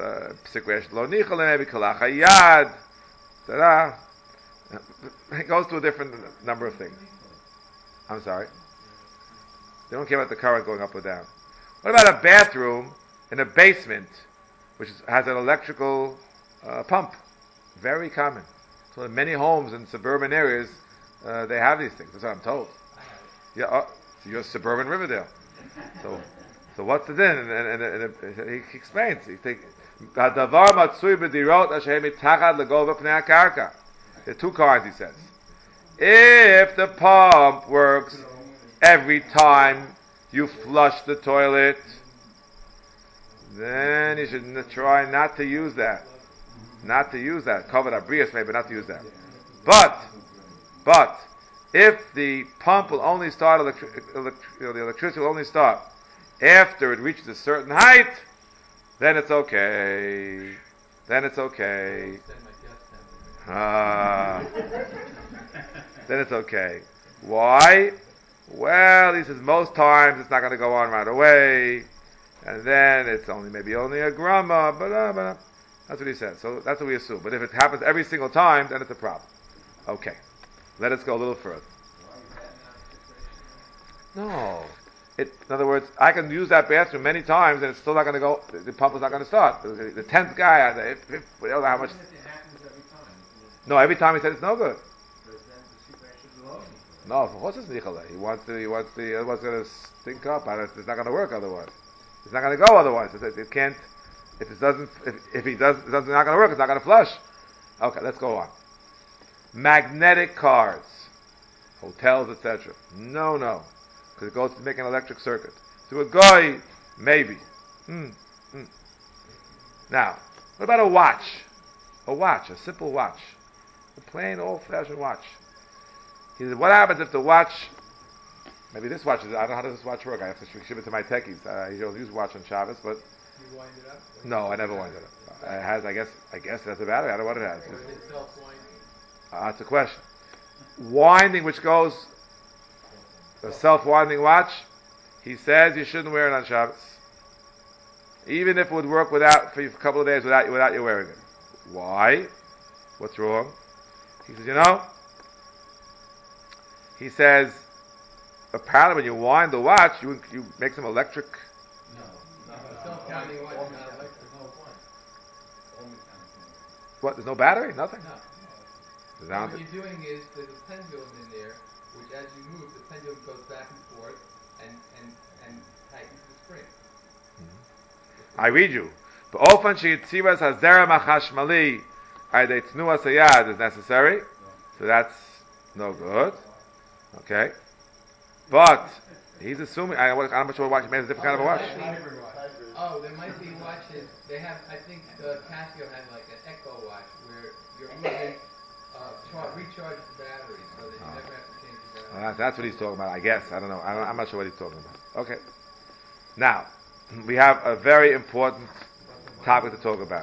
It goes to a different number of things. I'm sorry. They don't care about the current going up or down. What about a bathroom in a basement, which has an electrical pump? Very common. So in many homes in suburban areas, they have these things. That's what I'm told. Yeah, so you're suburban Riverdale. So what's the din? And he explains. He thinks, there are two kinds, he says. If the pump works every time you flush the toilet, then you should try not to use that. Not to use that. Covered abrius maybe, not to use that. But if the pump will only start, the electricity will only start after it reaches a certain height, then it's okay. Then it's okay. Then it's okay. Why? Well, he says most times it's not going to go on right away, and then it's maybe only a grama, but that's what he says. So that's what we assume. But if it happens every single time, then it's a problem. Okay, let us go a little further. No. In other words, I can use that bathroom many times, and it's still not going to go. The pump is not going to start. The 10th guy, I don't know how much. No, every time he says it's no good. No, of course it's nichala. He wants the otherwise it's going to stink up, and it's not going to work otherwise. It's not going to go otherwise. It can't. If it doesn't, if he does, it's not going to work. It's not going to flush. Okay, let's go on. Magnetic cars, hotels, etc. No, because it goes to make an electric circuit. To a guy, maybe. Now, what about a watch? A watch, a simple watch, a plain old-fashioned watch. He said, what happens if the watch? Maybe this watch is. I don't know how does this watch work. I have to ship it to my techies. I don't use watch on Shabbos, but You wind it up? no, I never wind it up. It has, I guess it has a battery. I don't know what it has. Or is it self-winding? That's a question. Winding, which goes a self-winding watch. He says you shouldn't wear it on Shabbos, even if it would work without for a couple of days without you wearing it. Why? What's wrong? He says, he says, apparently when you wind the watch, you make some electric. Self-winding watch is not electric. What? There's no battery? Nothing? No. Now, What you're doing is there's a pendulum in there, which as you move, the pendulum goes back and forth and tightens the spring. I read you. B'ofan sheyitzivas hazera machashmali ayde tnuas hayad is necessary, so that's no good. Okay, but he's assuming. I'm not sure what watch. Maybe it's a different kind of a watch. Oh, there might be watches. They have. I think Casio has like an Echo watch where your oven recharges the battery, so that you never have to change the battery. That's what he's talking about. I guess. I don't know. I'm not sure what he's talking about. Okay. Now we have a very important topic to talk about.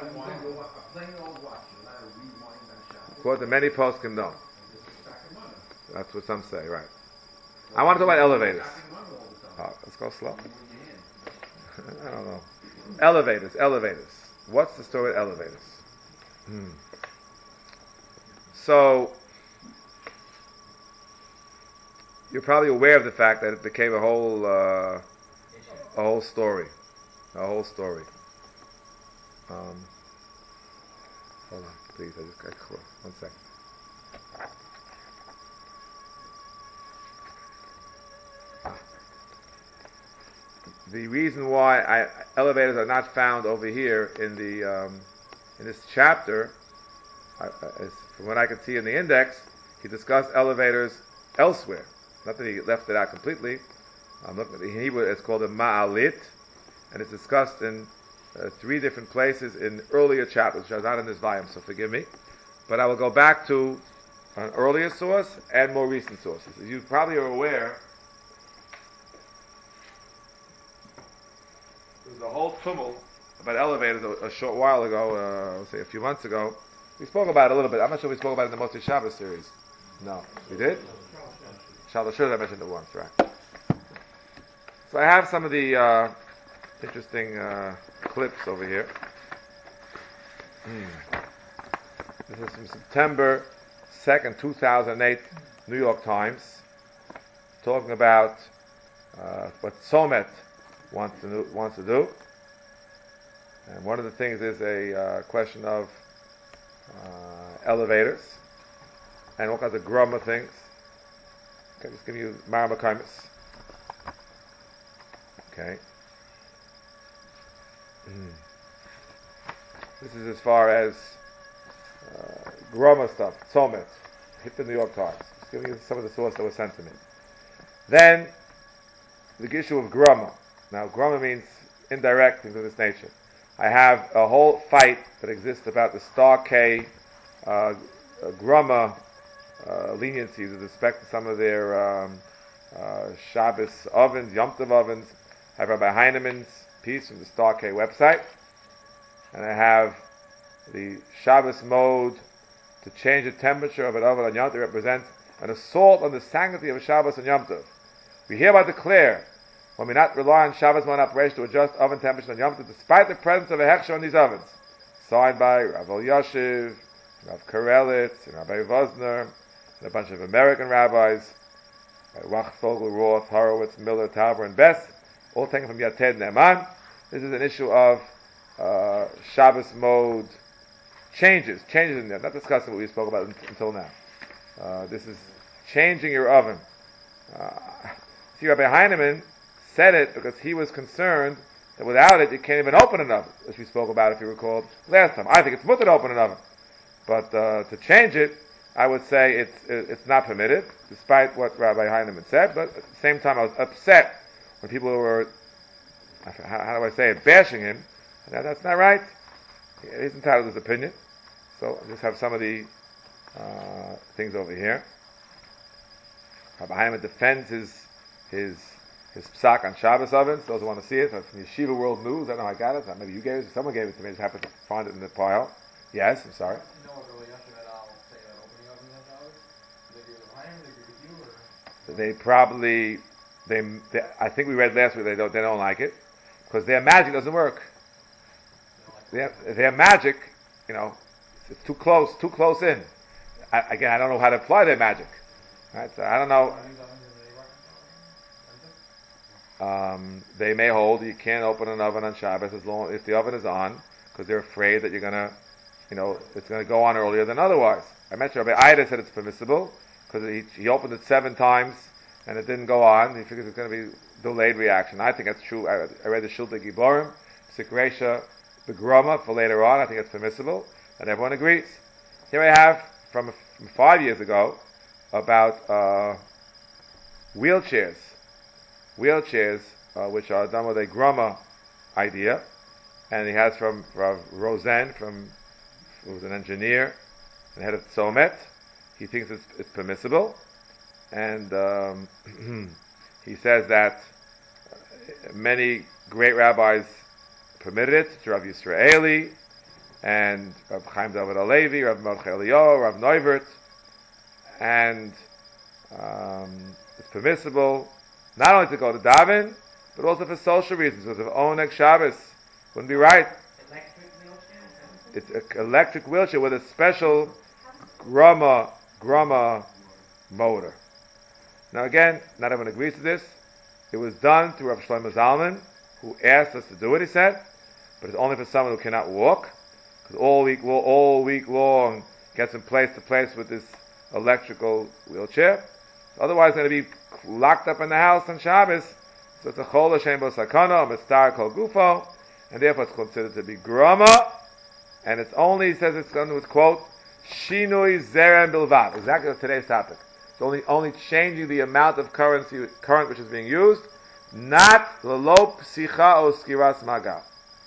According to many poskim, no. That's what some say, right? I want to talk about elevators. Let's go slow. I don't know. Elevators. What's the story with elevators? So, you're probably aware of the fact that it became a whole story. Hold on, please. I just got caught. 1 second. The reason why elevators are not found over here in this chapter, is, from what I can see in the index, he discussed elevators elsewhere. Not that he left it out completely. I'm looking at the Hebrew. It's called a ma'alit, and it's discussed in 3 different places in earlier chapters, which are not in this volume. So forgive me, but I will go back to an earlier source and more recent sources. As you probably are aware, there was a whole tumult about elevators a short while ago, let's say a few months ago. We spoke about it a little bit. I'm not sure we spoke about it in the Moshe Shabbos series. No. We did? Charles Schur, I mentioned it once, right? So I have some of the interesting clips over here. This is from September 2nd, 2008, New York Times, talking about what Somet wants to do. And one of the things is a question of elevators and all kinds of grumma things. Okay, just give you Mara Makaimis. Okay. This is as far as grumma stuff, Tzomet, hit the New York Times. Just giving you some of the source that was sent to me. Then, the issue of grumma. Now, grumma means indirect things of this nature. I have a whole fight that exists about the Star K grumma leniencies with respect to some of their Shabbos ovens, Yom Tov ovens. I have Rabbi Heinemann's piece from the Star K website, and I have the Shabbos mode to change the temperature of an oven on Yom Tov represents an assault on the sanctity of Shabbos and Yom Tov. We hereby declare, when we not rely on Shabbos mode operation to adjust oven temperature on Yom Tov, despite the presence of a hechsher on these ovens. Signed by Rav Elyashiv, Rav Karelitz, and Rabbi Vosner, and a bunch of American rabbis, by Wachfogel, Roth, Horowitz, Miller, Tauber, and Bess, all taken from Yated Ne'eman. This is an issue of Shabbos mode changes in there. Not discussing what we spoke about until now. This is changing your oven. See, Rabbi Heinemann said it because he was concerned that without it, you can't even open an oven, as we spoke about, if you recall, last time. I think it's mutter to open an oven. But to change it, I would say it's not permitted, despite what Rabbi Heinemann said. But at the same time, I was upset when people were, how do I say it, bashing him. That's not right. He's entitled to his opinion. So I just have some of the things over here. Rabbi Heinemann defends his psak on Shabbos ovens. Those who want to see it, from Yeshiva World News. I don't know how I got it. Maybe you gave it. Someone gave it to me. I just happened to find it in the pile. Yes, I'm sorry. You know what really answer that I'll say about opening ovens on Shabbos? Do they agree with Chaim? Do they agree with you? Or They probably, I think we read last week they don't like it because their magic doesn't work. Their magic, it's too close in. Again, I don't know how to apply their magic. Right? So I don't know. They may hold you can't open an oven on Shabbos as long if the oven is on, because they're afraid that you're gonna, it's gonna go on earlier than otherwise. I mentioned Rabbi Ida said it's permissible because he opened it 7 times and it didn't go on. He figures it's going to be delayed reaction. I think that's true. I read the Shulta Giborim, Sikresha, the Groma for later on. I think it's permissible, and everyone agrees. Here I have from 5 years ago about wheelchairs, which are done with a Groma idea, and he has from Rosen, who was an engineer and head of Tzomet. He thinks it's permissible, and he says that many great rabbis permitted it. Rav Yisraeli and Rav Chaim David Alevi, Rav Mordechai Eliyahu, Rav Neuvert, and it's permissible not only to go to daven, but also for social reasons. Because of Oneg Shabbos wouldn't be right. Electric wheelchair? It's an electric wheelchair with a special Groma motor. Now again, not everyone agrees to this. It was done through Rav Shlomo Zalman, who asked us to do it, he said, but it's only for someone who cannot walk, because all week long gets from place to place with this electrical wheelchair. Otherwise, it's going to be locked up in the house on Shabbos. So it's a chol l'shem bo sakana, a mistar kol gufo, and therefore it's considered to be groma. And it's only, he says it's going to quote, shinui zeren bilvad, exactly today's topic. It's only changing the amount of current which is being used, not lelo psicha o skiras magal.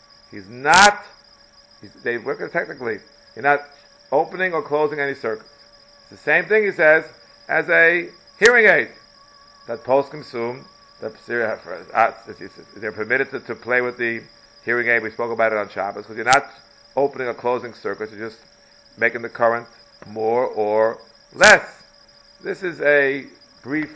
They work it technically. You're not opening or closing any circuits. It's the same thing, he says, as a hearing aid that post-consume, they're permitted to play with the hearing aid. We spoke about it on Shabbos, because you're not opening or closing circuits, you're just making the current more or less. This is a brief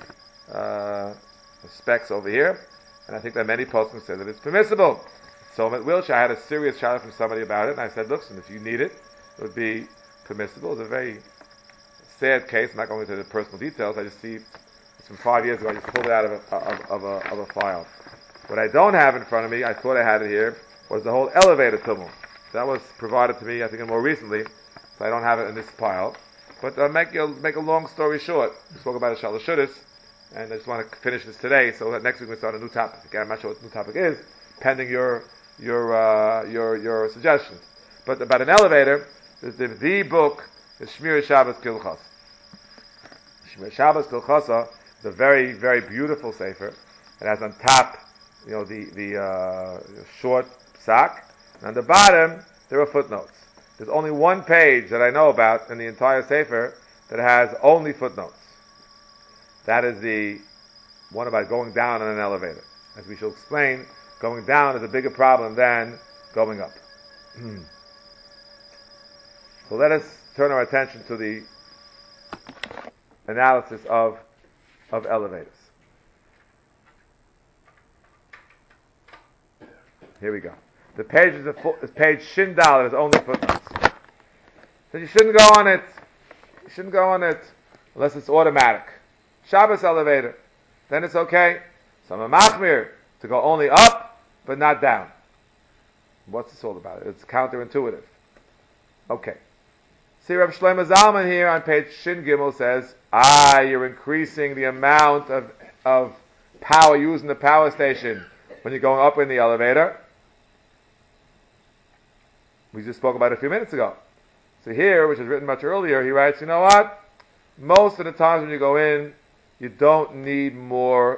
specs over here, and I think that many poskim say that it's permissible. So at wheelchair, I had a serious challenge from somebody about it, and I said, listen, if you need it, it would be permissible. It's a very sad case. I'm not going into the personal details. I just see it's from 5 years ago. I just pulled it out of a file. What I don't have in front of me, I thought I had it here, was the whole elevator tumul. That was provided to me, I think, more recently, so I don't have it in this pile. But make a long story short, we spoke about a Shalashudis, and I just want to finish this today, so that next week we start a new topic. Again, I'm not sure what the new topic is, pending your suggestions. But about an elevator, the book is Shmir Shabbos Kilchas. Shmir Shabbos Kilchasa is a very, very beautiful sefer. It has on top, the short psak, and on the bottom there are footnotes. There's only one page that I know about in the entire sefer that has only footnotes. That is the one about going down on an elevator. As we shall explain, going down is a bigger problem than going up. So let us turn our attention to the analysis of elevators. Here we go. The page is page Shindal. Is only footnotes. So you shouldn't go on it. You shouldn't go on it unless it's automatic. Shabbos elevator, then it's okay. So I'm a machmir to go only up but not down. What's this all about? It's counterintuitive. Okay. See, Rav Shlomo Zalman here on page Shin Gimel says, you're increasing the amount of power used in the power station when you're going up in the elevator. We just spoke about it a few minutes ago. So here, which is written much earlier, he writes, you know what? Most of the times when you go in, you don't need more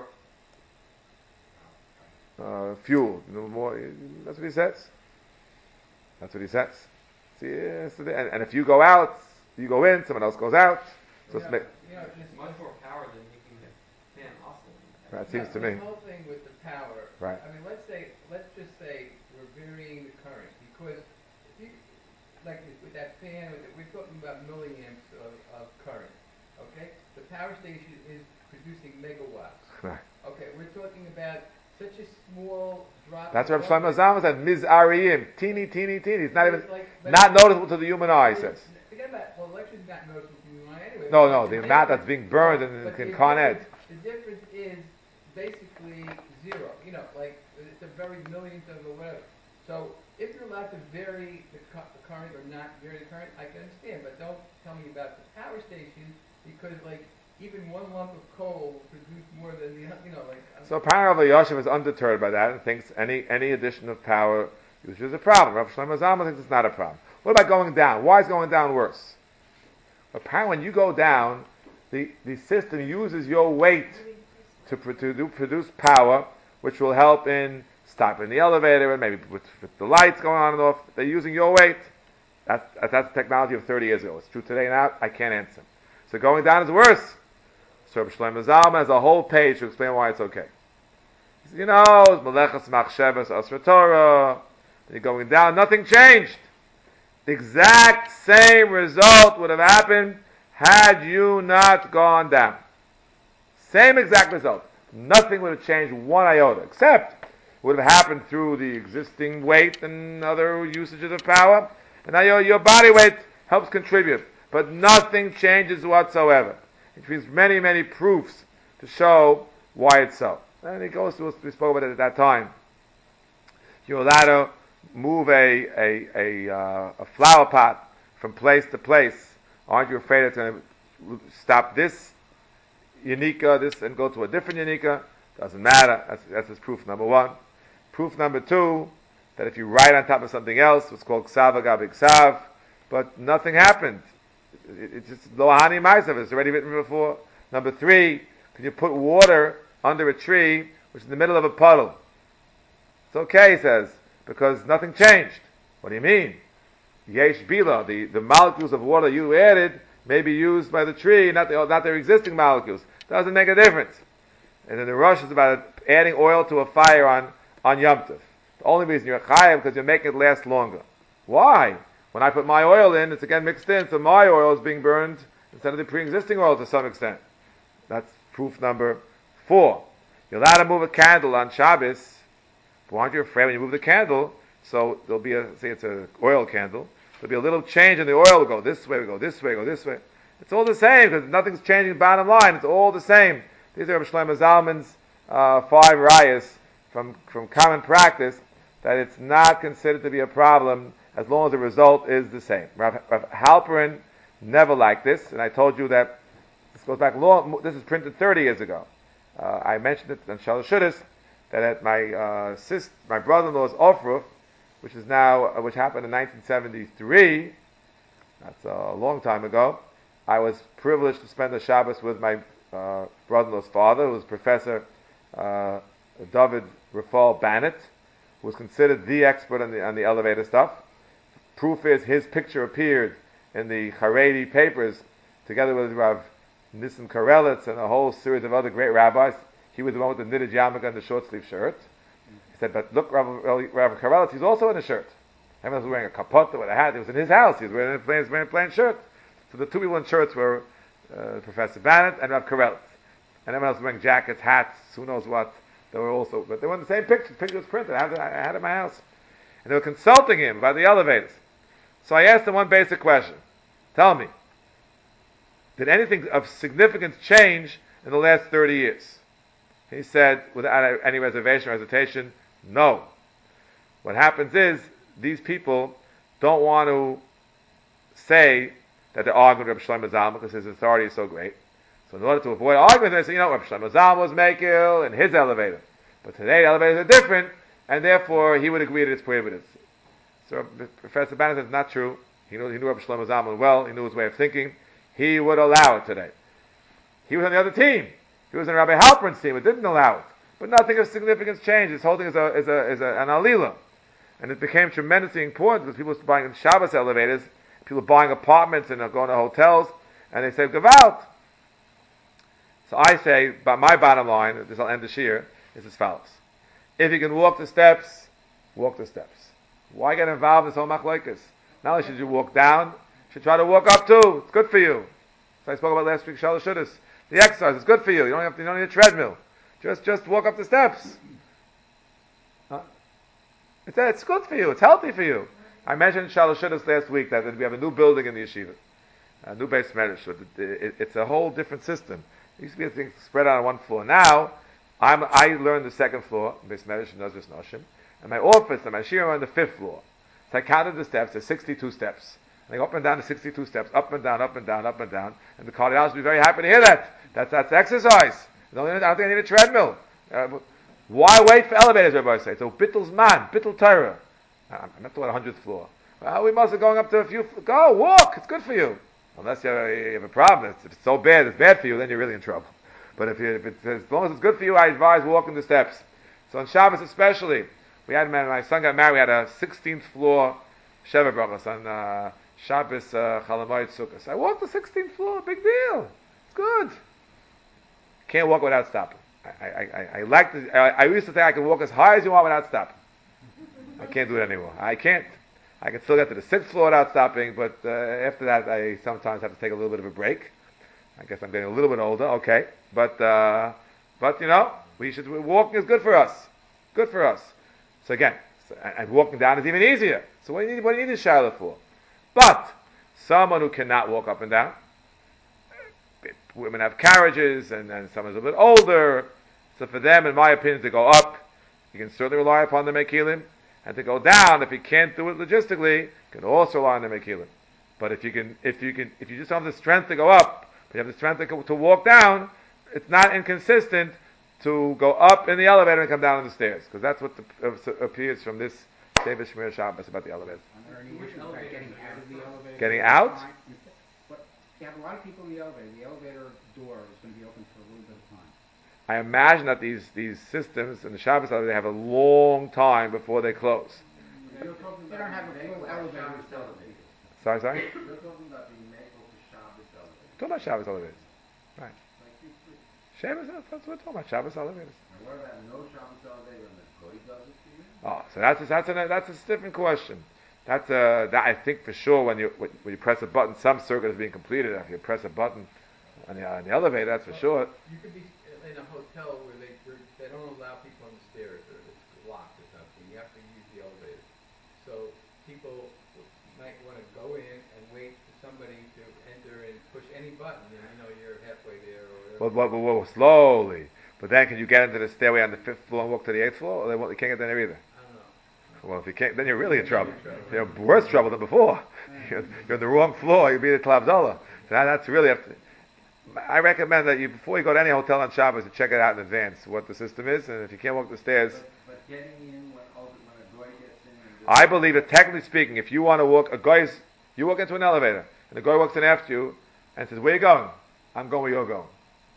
fuel. That's what he says. That's what he says. See, and if you go out, you go in, someone else goes out. So it's much more power than making the fan oscillate. That seems to me. The whole thing with the power. Right. I mean, let's just say we're varying the current because if you like with that fan, we're talking about milliamps of current. Okay, the power station is producing megawatts. Right. Okay, we're talking about such a small drop. That's what Shlomo Zalman said. Mizariyim, teeny. It's not even not noticeable to the human eye. He says. Forget about electricity is not noticeable to the human eye anyway. No, the amount that's being burned in Con Ed. The difference is basically zero. Like it's a very millionth of or whatever. So if you're allowed to vary the current or not vary the current, I can understand. But don't tell me about the power station because like even one lump of coal will produce more than So apparently Yosef is undeterred by that and thinks any addition of power is a problem. Rav Shlomo Zalman thinks it's not a problem. What about going down? Why is going down worse? Apparently when you go down, the system uses your weight to produce power, which will help in stopping the elevator and maybe with the lights going on and off. They're using your weight. That's the technology of 30 years ago. It's true today now. I can't answer. So going down is worse. So Rabbi Shlomo Zalman has a whole page to explain why it's okay. He says, it's Melechas Machshavas Asra Torah. You're going down, nothing changed. The exact same result would have happened had you not gone down. Same exact result. Nothing would have changed one iota, except it would have happened through the existing weight and other usages of power. And now your body weight helps contribute. But nothing changes whatsoever. It brings many, many proofs to show why it's so. And it goes to, we spoke about it at that time. You're allowed to move a flower pot from place to place. Aren't you afraid it's going to stop this Unica, and go to a different Unica? Doesn't matter. That's proof number one. Proof number two, that if you write on top of something else, it's called Ksav Agav Ksav, but nothing happened. It's just Lohani Maisav, it's already written before. Number three, can you put water under a tree which is in the middle of a puddle? It's okay, he says, because nothing changed. What do you mean? Yesh Bila, the molecules of water you added may be used by the tree, not their existing molecules. Doesn't make a difference. And then the Rosh is about adding oil to a fire on Yom Tov. The only reason you're chayav because you're making it last longer. Why? When I put my oil in, it's again mixed in, so my oil is being burned instead of the pre-existing oil to some extent. That's proof number 4. You're allowed to move a candle on Shabbos, but aren't you afraid when you move the candle, so there'll be say it's an oil candle, there'll be a little change in the oil, we go this way, we go this way, go this way. It's all the same, because nothing's changing bottom line, it's all the same. These are Rabbi Shlomo Zalman's 5 rayas from common practice, that it's not considered to be a problem as long as the result is the same. Rav Halperin never liked this, and I told you that this goes back long. This is printed 30 years ago. I mentioned it on Shalosh Shudas that at my brother-in-law's Ofruf, which happened in 1973. That's a long time ago. I was privileged to spend the Shabbos with my brother-in-law's father, who was Professor David Rafal Bannett, who was considered the expert on the elevator stuff. Proof is his picture appeared in the Haredi papers together with Rav Nissim Karelitz and a whole series of other great rabbis. He was the one with the knitted yarmulke and the short sleeve shirt. He said, but look, Rav Karelitz, he's also in a shirt. Everyone was wearing a kapota with a hat. He was in his house. He was wearing a plain shirt. So the two people in shirts were Professor Bannett and Rav Karelitz. And everyone else was wearing jackets, hats, who knows what. But they were in the same picture. The picture was printed. I had it in my house. And they were consulting him about the elevators. So I asked him one basic question. Tell me, did anything of significance change in the last 30 years? He said, without any reservation or hesitation, no. What happens is, these people don't want to say that they're arguing with Rabbi Shlomo Zalman because his authority is so great. So in order to avoid arguments, they say, Rabbi Shlomo Zalman was Mekil in his elevator. But today the elevators are different, and therefore he would agree that it's prohibited. So Professor Bannon says it's not true. He knew Rabbi Shlomo Zalman well. He knew his way of thinking. He would allow it today. He was on the other team. He was on Rabbi Halpern's team. It didn't allow it. But nothing of significance changed. This whole thing is an alila. And it became tremendously important because people were buying Shabbos elevators, people were buying apartments and going to hotels, and they say, Gevalt. So I say, but my bottom line, this will end this year, is as follows. If you can walk the steps, walk the steps. Why get involved in this whole machlokes? Not only should you walk down, you should try to walk up too. It's good for you. So I spoke about last week, Shalosh Shudas. The exercise is good for you. You don't need a treadmill. Just walk up the steps. Huh? It's good for you. It's healthy for you. I mentioned Shalosh Shudas last week that we have a new building in the yeshiva, a new base medrash. It's a whole different system. It used to be a thing spread out on one floor. Now, I learned the second floor, base medrash and Nazareth Noshim, and my office and my shiur are on the fifth floor. So I counted the steps. There's 62 steps. And I go up and down the 62 steps, up and down, up and down, up and down. And the cardiologist will be very happy to hear that. That's exercise. I don't think I need a treadmill. Why wait for elevators, Rabbi say? So Bittel's man, Bittel Torah. I'm not talking about 100th floor. Well, we must be going up to a few. Go, walk. It's good for you. Unless you have a problem. If it's so bad, it's bad for you, then you're really in trouble. But if it's as long as it's good for you, I advise walking the steps. So on Shabbos especially, my son got married, we had a 16th floor Sheva Brachos on Shabbos Chalamoid Sukkos. I walked the 16th floor, big deal. It's good. Can't walk without stopping. I used to think I could walk as high as you want without stopping. I can't do it anymore. I can't. I can still get to the 6th floor without stopping, but after that I sometimes have to take a little bit of a break. I guess I'm getting a little bit older, okay. But walking is good for us. Good for us. So again, and walking down is even easier. So what do you need a shiloh for? But someone who cannot walk up and down, women have carriages, and someone's a bit older. So for them, in my opinion, to go up, you can certainly rely upon the mekilim, and to go down, if you can't do it logistically, you can also rely on the mekilim. But if you just don't have the strength to go up, but you have the strength to walk down, it's not inconsistent to go up in the elevator and come down on the stairs, because that's what appears from this Sefer Shmir Shabbos about the elevator. Are there any issues about getting out of the elevator? Getting out? But you have a lot of people in the elevator. The elevator door is going to be open for a little bit of time. I imagine that these systems in the Shabbos elevator have a long time before they close. They don't have a full elevator. Sorry? You're talking about the Mako for Shabbos elevator. Talking about Shabbos elevators. Right. Like you free. Shabbos, that's what we're talking about, Shabbos elevators. And what about no Shabbos elevator and the Goy does it for you? Oh, so that's a different question. That I think for sure when you press a button, some circuit is being completed. If you press a button on the elevator, that's for sure. You could be in a hotel where they don't allow people on the stairs, or it's locked or something. You have to use the elevator. So people might want to go in and wait for somebody to enter and push any button, and you're halfway there or whatever. Well, slowly. But then can you get into the stairway on the 5th floor and walk to the 8th floor? Or you can't get there either? I don't know. Well, if you can't, then you're really in trouble. You're in worse trouble than before. You're on the wrong floor. You'll be at Tlavdola. So that's really up to... I recommend that before you go to any hotel on Shabbos, you check it out in advance, what the system is, and if you can't walk the stairs... But getting in when a Goy gets in... I believe that, technically speaking, if you want to walk... You walk into an elevator, and the guy walks in after you, and says, where are you going? I'm going where you're going.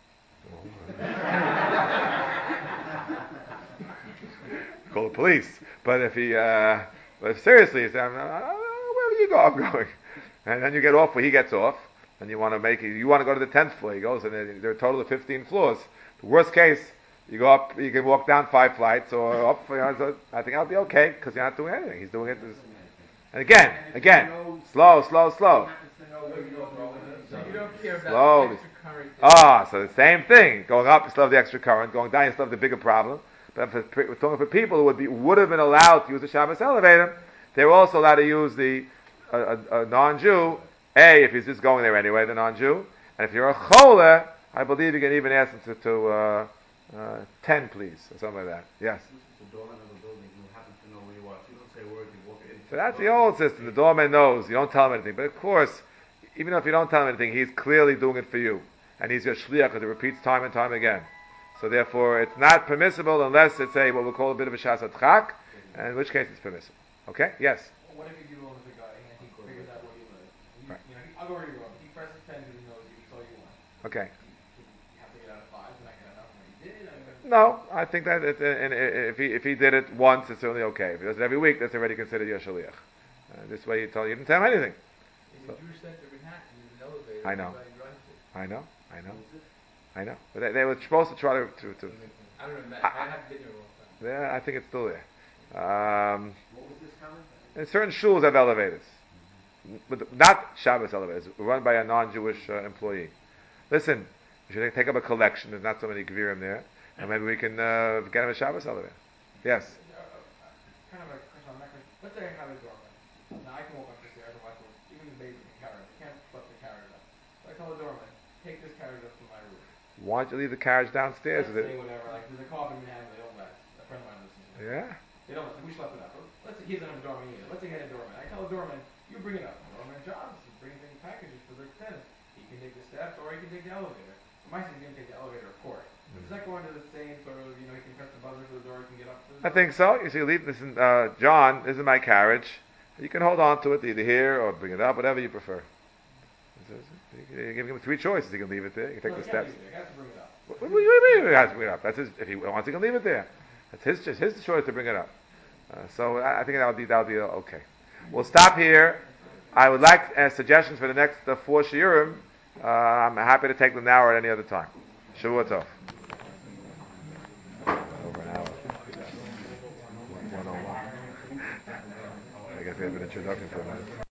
Call the police. But if seriously, he says, wherever you go, I'm going. And then you get off where he gets off, and you want to go to the 10th floor. He goes, and there are a total of 15 floors. The worst case, you go up, you can walk down 5 flights, or up, so I think I'll be okay, because you're not doing anything. He's doing it. And again, slow. So you don't care about Slowly. the extra current. So the same thing. Going up, you still have the extra current. Going down, you still have the bigger problem. But we're talking for people who would have been allowed to use the Shabbos elevator, they were also allowed to use a non-Jew. If he's just going there anyway, the non-Jew. And if you're a choler, I believe you can even ask him to 10, please, or something like that. Yes. The doorman of the building who happens to know where you are. So you don't say a word, you walk in. So that's the old system. The doorman knows. You don't tell him anything. But of course, even if you don't tell him anything, he's clearly doing it for you. and he's a shliach because it repeats time and time again. So therefore, it's not permissible unless it's what we'll call a bit of a shas adchak, and in which case it's permissible. Okay? Yes? What if you give loan to the guy and he figures out where you live? And Right. I'll go where you room. He presses pen because he knows you. He's all you want. Okay. You have to get out at 5. You're not get enough when he did. No, I think that and if he did it once, it's certainly okay. If he does it every week, that's already considered your shaliach. This way, you didn't tell him anything. In the Jewish Center in Manhattan, there's an elevator. I know. Everybody drives it. I know. But they were supposed to try to I don't know. I haven't been there a long time. yeah, I think it's still there. What was this comment? And certain shuls have elevators, but not Shabbos elevators, run by a non-Jewish employee. Listen, we should take up a collection. There's not so many Gvirim there, and maybe we can get him a Shabbos elevator. Yes. Kind of a question on that question. Let's say I have a doorman. Now I can walk up the stairs and watch those. Even the baby can carry. They can't lift the carriage up. So I tell the doorman, take this carriage up to my roof. Why don't you leave the carriage downstairs? Let's say whatever. Like there's a co-op in Manhattan. They don't let. A friend of mine listens to me. Yeah. They don't let. We schlepp it up. Let's say he doesn't have a doorman either. Let's say he had a doorman. I tell the doorman, you bring it up. The doorman's job is to bring things, packages for the tenants. He can take the steps or he can take the elevator. But my son's going to take the elevator, of course. But does that go into the same sort of, he can press the buzzer for the door, he can get up to the door? I think so. You see, listen, John, this is my carriage. You can hold on to it either here or bring it up, whatever you prefer. You're giving him 3 choices. He can leave it there. He can take the steps. He has to bring it up. What do you mean he has to bring it up? That's if he wants, he can leave it there. That's his choice to bring it up. So I think that'll be okay. We'll stop here. I would like suggestions for the next 4 shiurim. I'm happy to take them now or at any other time. Shavua tov. Over an hour. 101. I guess we have an introduction for a minute.